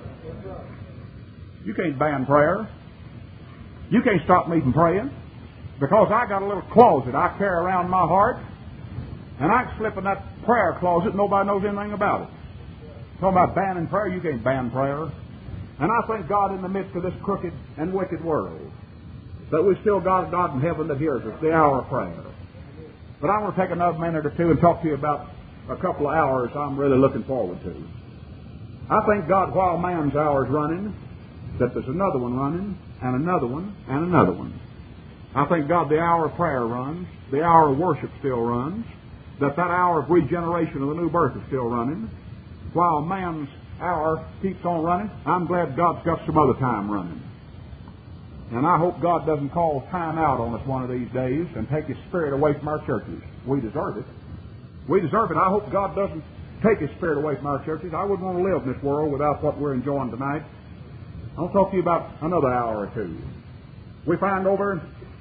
You can't ban prayer. You can't stop me from praying. Because I got a little closet I carry around my heart, and I can slip in that prayer closet and nobody knows anything about it. Talking about banning prayer, you can't ban prayer. And I thank God in the midst of this crooked and wicked world that we've still got a God in heaven that hears us, the hour of prayer. But I want to take another minute or two and talk to you about a couple of hours I'm really looking forward to. I thank God while man's hour is running, that there's another one running, and another one, and another one. I thank God the hour of prayer runs, the hour of worship still runs, that hour of regeneration of the new birth is still running. While man's hour keeps on running, I'm glad God's got some other time running. And I hope God doesn't call time out on us one of these days and take His Spirit away from our churches. We deserve it. We deserve it. I hope God doesn't take His Spirit away from our churches. I wouldn't want to live in this world without what we're enjoying tonight. I'll talk to you about another hour or two. We find over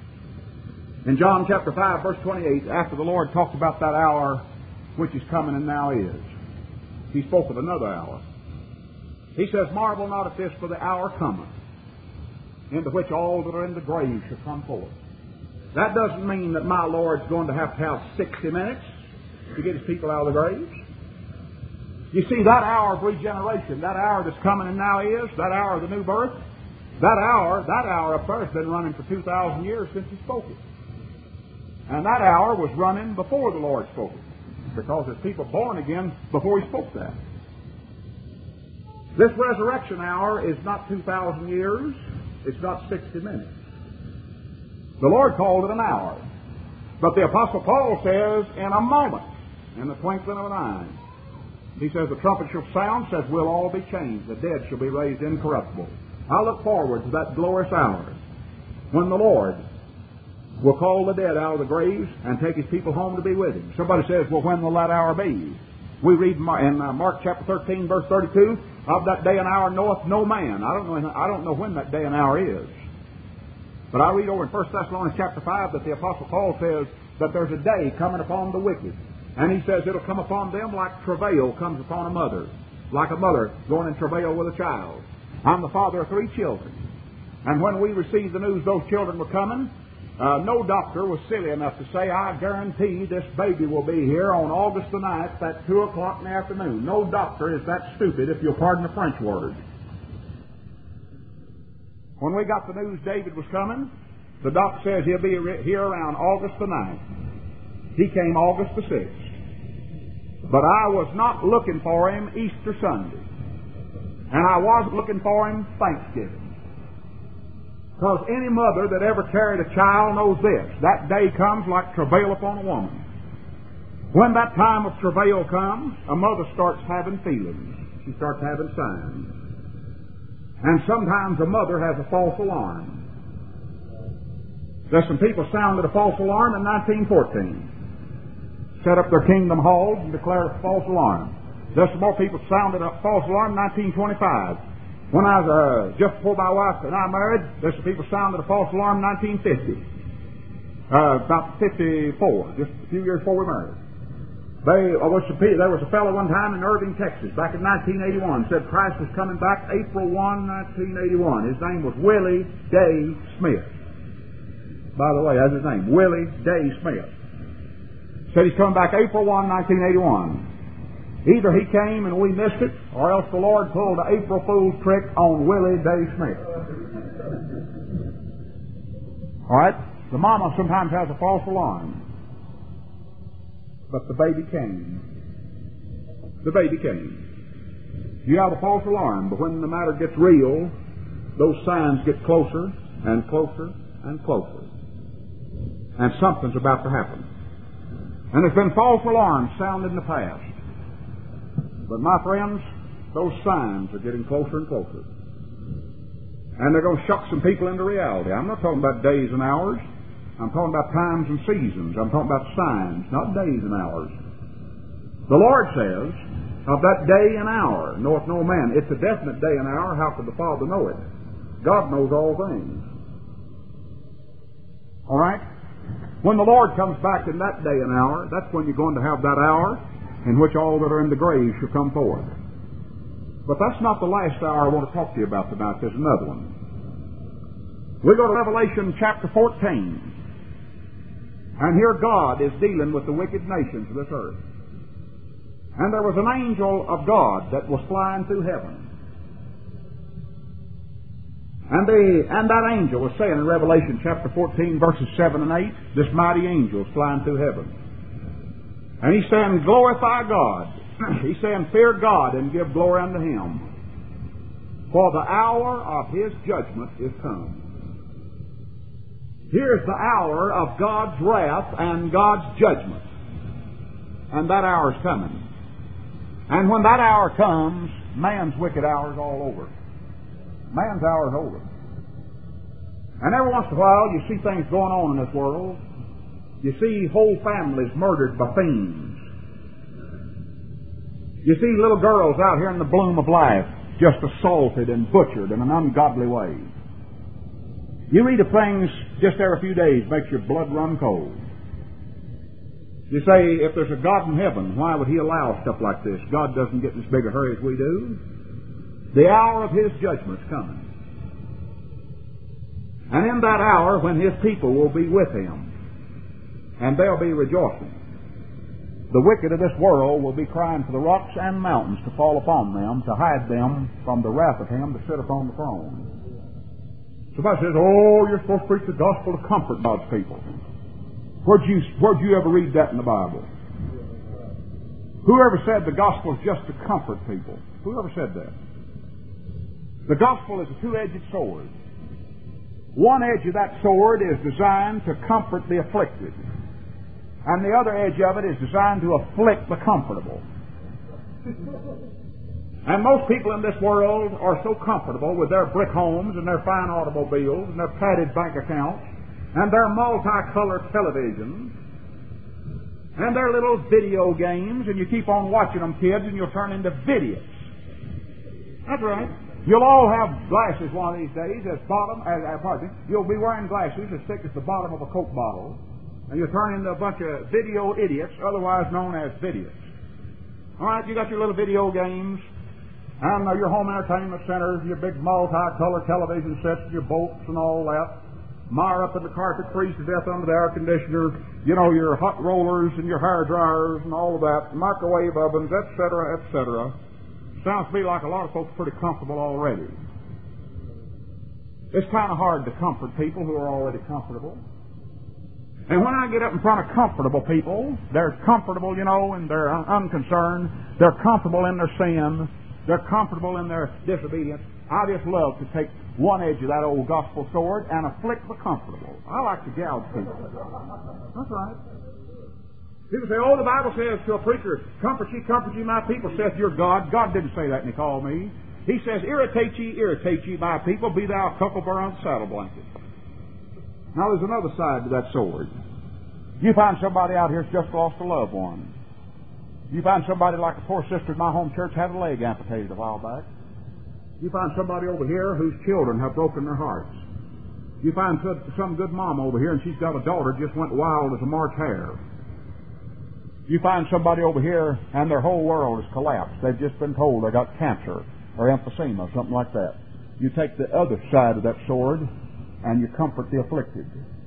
in John chapter 5, verse 28, after the Lord talked about that hour which is coming and now is, He spoke of another hour. He says, marvel not at this, for the hour cometh, into which all that are in the grave shall come forth. That doesn't mean that my Lord's going to have 60 minutes to get His people out of the graves. You see, that hour of regeneration, that hour that's coming and now is, that hour of the new birth, that hour up there has been running for 2,000 years since He spoke it. And that hour was running before the Lord spoke it, because there's people born again before He spoke that. This resurrection hour is not 2,000 years. It's not 60 minutes. The Lord called it an hour. But the Apostle Paul says, in a moment, in the twinkling of an eye. He says, the trumpet shall sound, says, we'll all be changed. The dead shall be raised incorruptible. I look forward to that glorious hour when the Lord will call the dead out of the graves and take His people home to be with Him. Somebody says, well, when will that hour be? We read in Mark chapter 13, verse 32, of that day and hour knoweth no man. I don't know when that day and hour is. But I read over in 1 Thessalonians chapter 5 that the Apostle Paul says that there's a day coming upon the wicked. And he says it'll come upon them like travail comes upon a mother. Like a mother going in travail with a child. I'm the father of 3 children. And when we received the news those children were coming, No doctor was silly enough to say, I guarantee this baby will be here on August the 9th at 2 o'clock in the afternoon. No doctor is that stupid, if you'll pardon the French word. When we got the news David was coming, the doc says he'll be here around August the 9th. He came August the 6th. But I was not looking for him Easter Sunday. And I wasn't looking for him Thanksgiving. Because any mother that ever carried a child knows this. That day comes like travail upon a woman. When that time of travail comes, a mother starts having feelings. She starts having signs. And sometimes a mother has a false alarm. There's some people sounded a false alarm in 1914. Set up their kingdom halls and declared a false alarm. There's some more people sounded a false alarm in 1925. When I was, just before my wife and I married, there's some people sounded a false alarm in 1950. About 54, just a few years before we married. There was a fellow one time in Irving, Texas, back in 1981, said Christ was coming back April 1, 1981. His name was Willie Day Smith. By the way, that's his name, Willie Day Smith. Said he's coming back April 1, 1981. Either he came and we missed it, or else the Lord pulled an April Fool's trick on Willie Day Smith. All right? The mama sometimes has a false alarm. But the baby came. The baby came. You have a false alarm, but when the matter gets real, those signs get closer and closer and closer. And something's about to happen. And there's been false alarms sounded in the past. But my friends, those signs are getting closer and closer. And they're going to shock some people into reality. I'm not talking about days and hours. I'm talking about times and seasons. I'm talking about signs, not days and hours. The Lord says, of that day and hour knoweth no man. It's a definite day and hour. How could the Father know it? God knows all things. All right? When the Lord comes back in that day and hour, that's when you're going to have that hour in which all that are in the grave shall come forth. But that's not the last hour I want to talk to you about tonight. There's another one. We go to Revelation chapter 14. And here God is dealing with the wicked nations of this earth. And there was an angel of God that was flying through heaven. And that angel was saying in Revelation chapter 14, verses 7 and 8, this mighty angel is flying through heaven. And he's saying, glorify God. He's saying, fear God and give glory unto Him. For the hour of His judgment is come. Here's the hour of God's wrath and God's judgment. And that hour is coming. And when that hour comes, man's wicked hour is all over. Man's hour is over. And every once in a while you see things going on in this world. You see whole families murdered by fiends. You see little girls out here in the bloom of life just assaulted and butchered in an ungodly way. You read of things just every few days, makes your blood run cold. You say, if there's a God in heaven, why would He allow stuff like this? God doesn't get in as big a hurry as we do. The hour of His judgment's coming. And in that hour, when His people will be with Him, and they'll be rejoicing, the wicked of this world will be crying for the rocks and mountains to fall upon them, to hide them from the wrath of Him that sitteth on the throne. Somebody says, oh, you're supposed to preach the gospel to comfort God's people. Where'd you ever read that in the Bible? Whoever said the gospel is just to comfort people? Whoever said that? The gospel is a two-edged sword. One edge of that sword is designed to comfort the afflicted. And the other edge of it is designed to afflict the comfortable. And most people in this world are so comfortable with their brick homes and their fine automobiles and their padded bank accounts and their multicolored televisions and their little video games, and you keep on watching them, kids, and you'll turn into idiots. That's right. You'll all have glasses one of these days you'll be wearing glasses as thick as the bottom of a Coke bottle, and you'll turn into a bunch of video idiots, otherwise known as idiots. All right, you got your little video games, and your home entertainment centers, your big multicolored television sets, your boats and all that. mire up in the carpet, freeze to death under the air conditioner, you know, your hot rollers and your hair dryers and all of that, microwave ovens, etc., etc. Sounds to me like a lot of folks are pretty comfortable already. It's kind of hard to comfort people who are already comfortable. And when I get up in front of comfortable people, they're comfortable, you know, and they're unconcerned. They're comfortable in their sin. They're comfortable in their disobedience. I just love to take one edge of that old gospel sword and afflict the comfortable. I like to gouge people. That's right. People say, oh, the Bible says to a preacher, comfort ye, my people, saith your God. God didn't say that when He called me. He says, irritate ye, my people, be thou a cuckobearer on the saddle blanket. Now, there's another side to that sword. You find somebody out here who's just lost a loved one. You find somebody like a poor sister at my home church had a leg amputated a while back. You find somebody over here whose children have broken their hearts. You find some good mom over here and she's got a daughter just went wild as a March hare. You find somebody over here and their whole world has collapsed. They've just been told they got cancer or emphysema, something like that. You take the other side of that sword and you comfort the afflicted.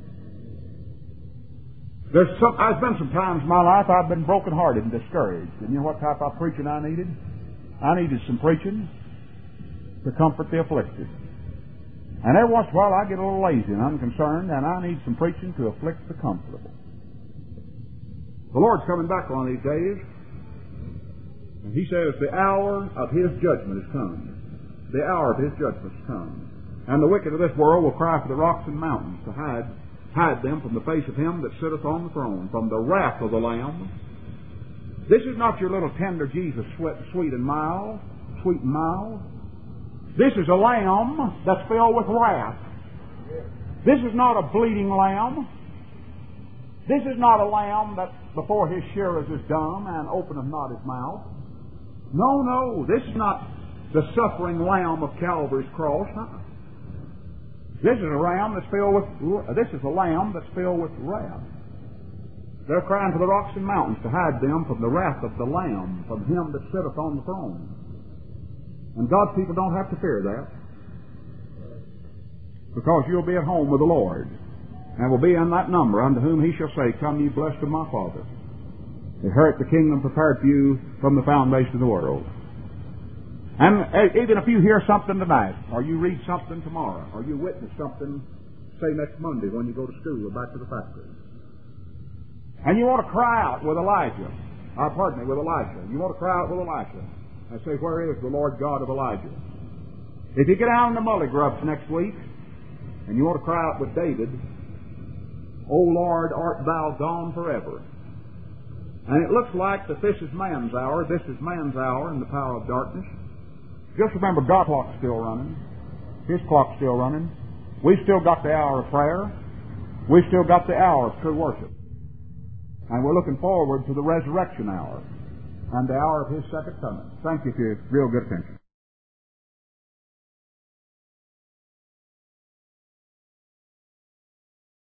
There's been some times in my life I've been broken-hearted and discouraged. And you know what type of preaching I needed? I needed some preaching to comfort the afflicted. And every once in a while I get a little lazy and unconcerned, and I need some preaching to afflict the comfortable. The Lord's coming back one of these days, and He says the hour of His judgment has come. The hour of His judgment has come. And the wicked of this world will cry for the rocks and mountains to hide them from the face of Him that sitteth on the throne, from the wrath of the Lamb. This is not your little tender Jesus, sweet and mild. This is a lamb that's filled with wrath. This is not a bleeding lamb. This is not a lamb that before his shearers is dumb and openeth not his mouth. No, this is not the suffering lamb of Calvary's cross. This is a lamb that's filled with wrath. They're crying to the rocks and mountains to hide them from the wrath of the Lamb, from Him that sitteth on the throne. And God's people don't have to fear that, because you'll be at home with the Lord, and will be in that number unto whom He shall say, come ye blessed of my Father, inherit the kingdom prepared for you from the foundation of the world. And even if you hear something tonight, or you read something tomorrow, or you witness something, say next Monday when you go to school or back to the factory, and you want to cry out with Elijah, with Elisha. You want to cry out with Elisha and say, where is the Lord God of Elijah? If you get down in the mully grubs next week, and you want to cry out with David, O Lord, art thou gone forever? And it looks like that this is man's hour in the power of darkness. Just remember, God's clock's still running. His clock's still running. We've still got the hour of prayer. We've still got the hour of true worship. And we're looking forward to the resurrection hour and the hour of His second coming. Thank you for your real good attention.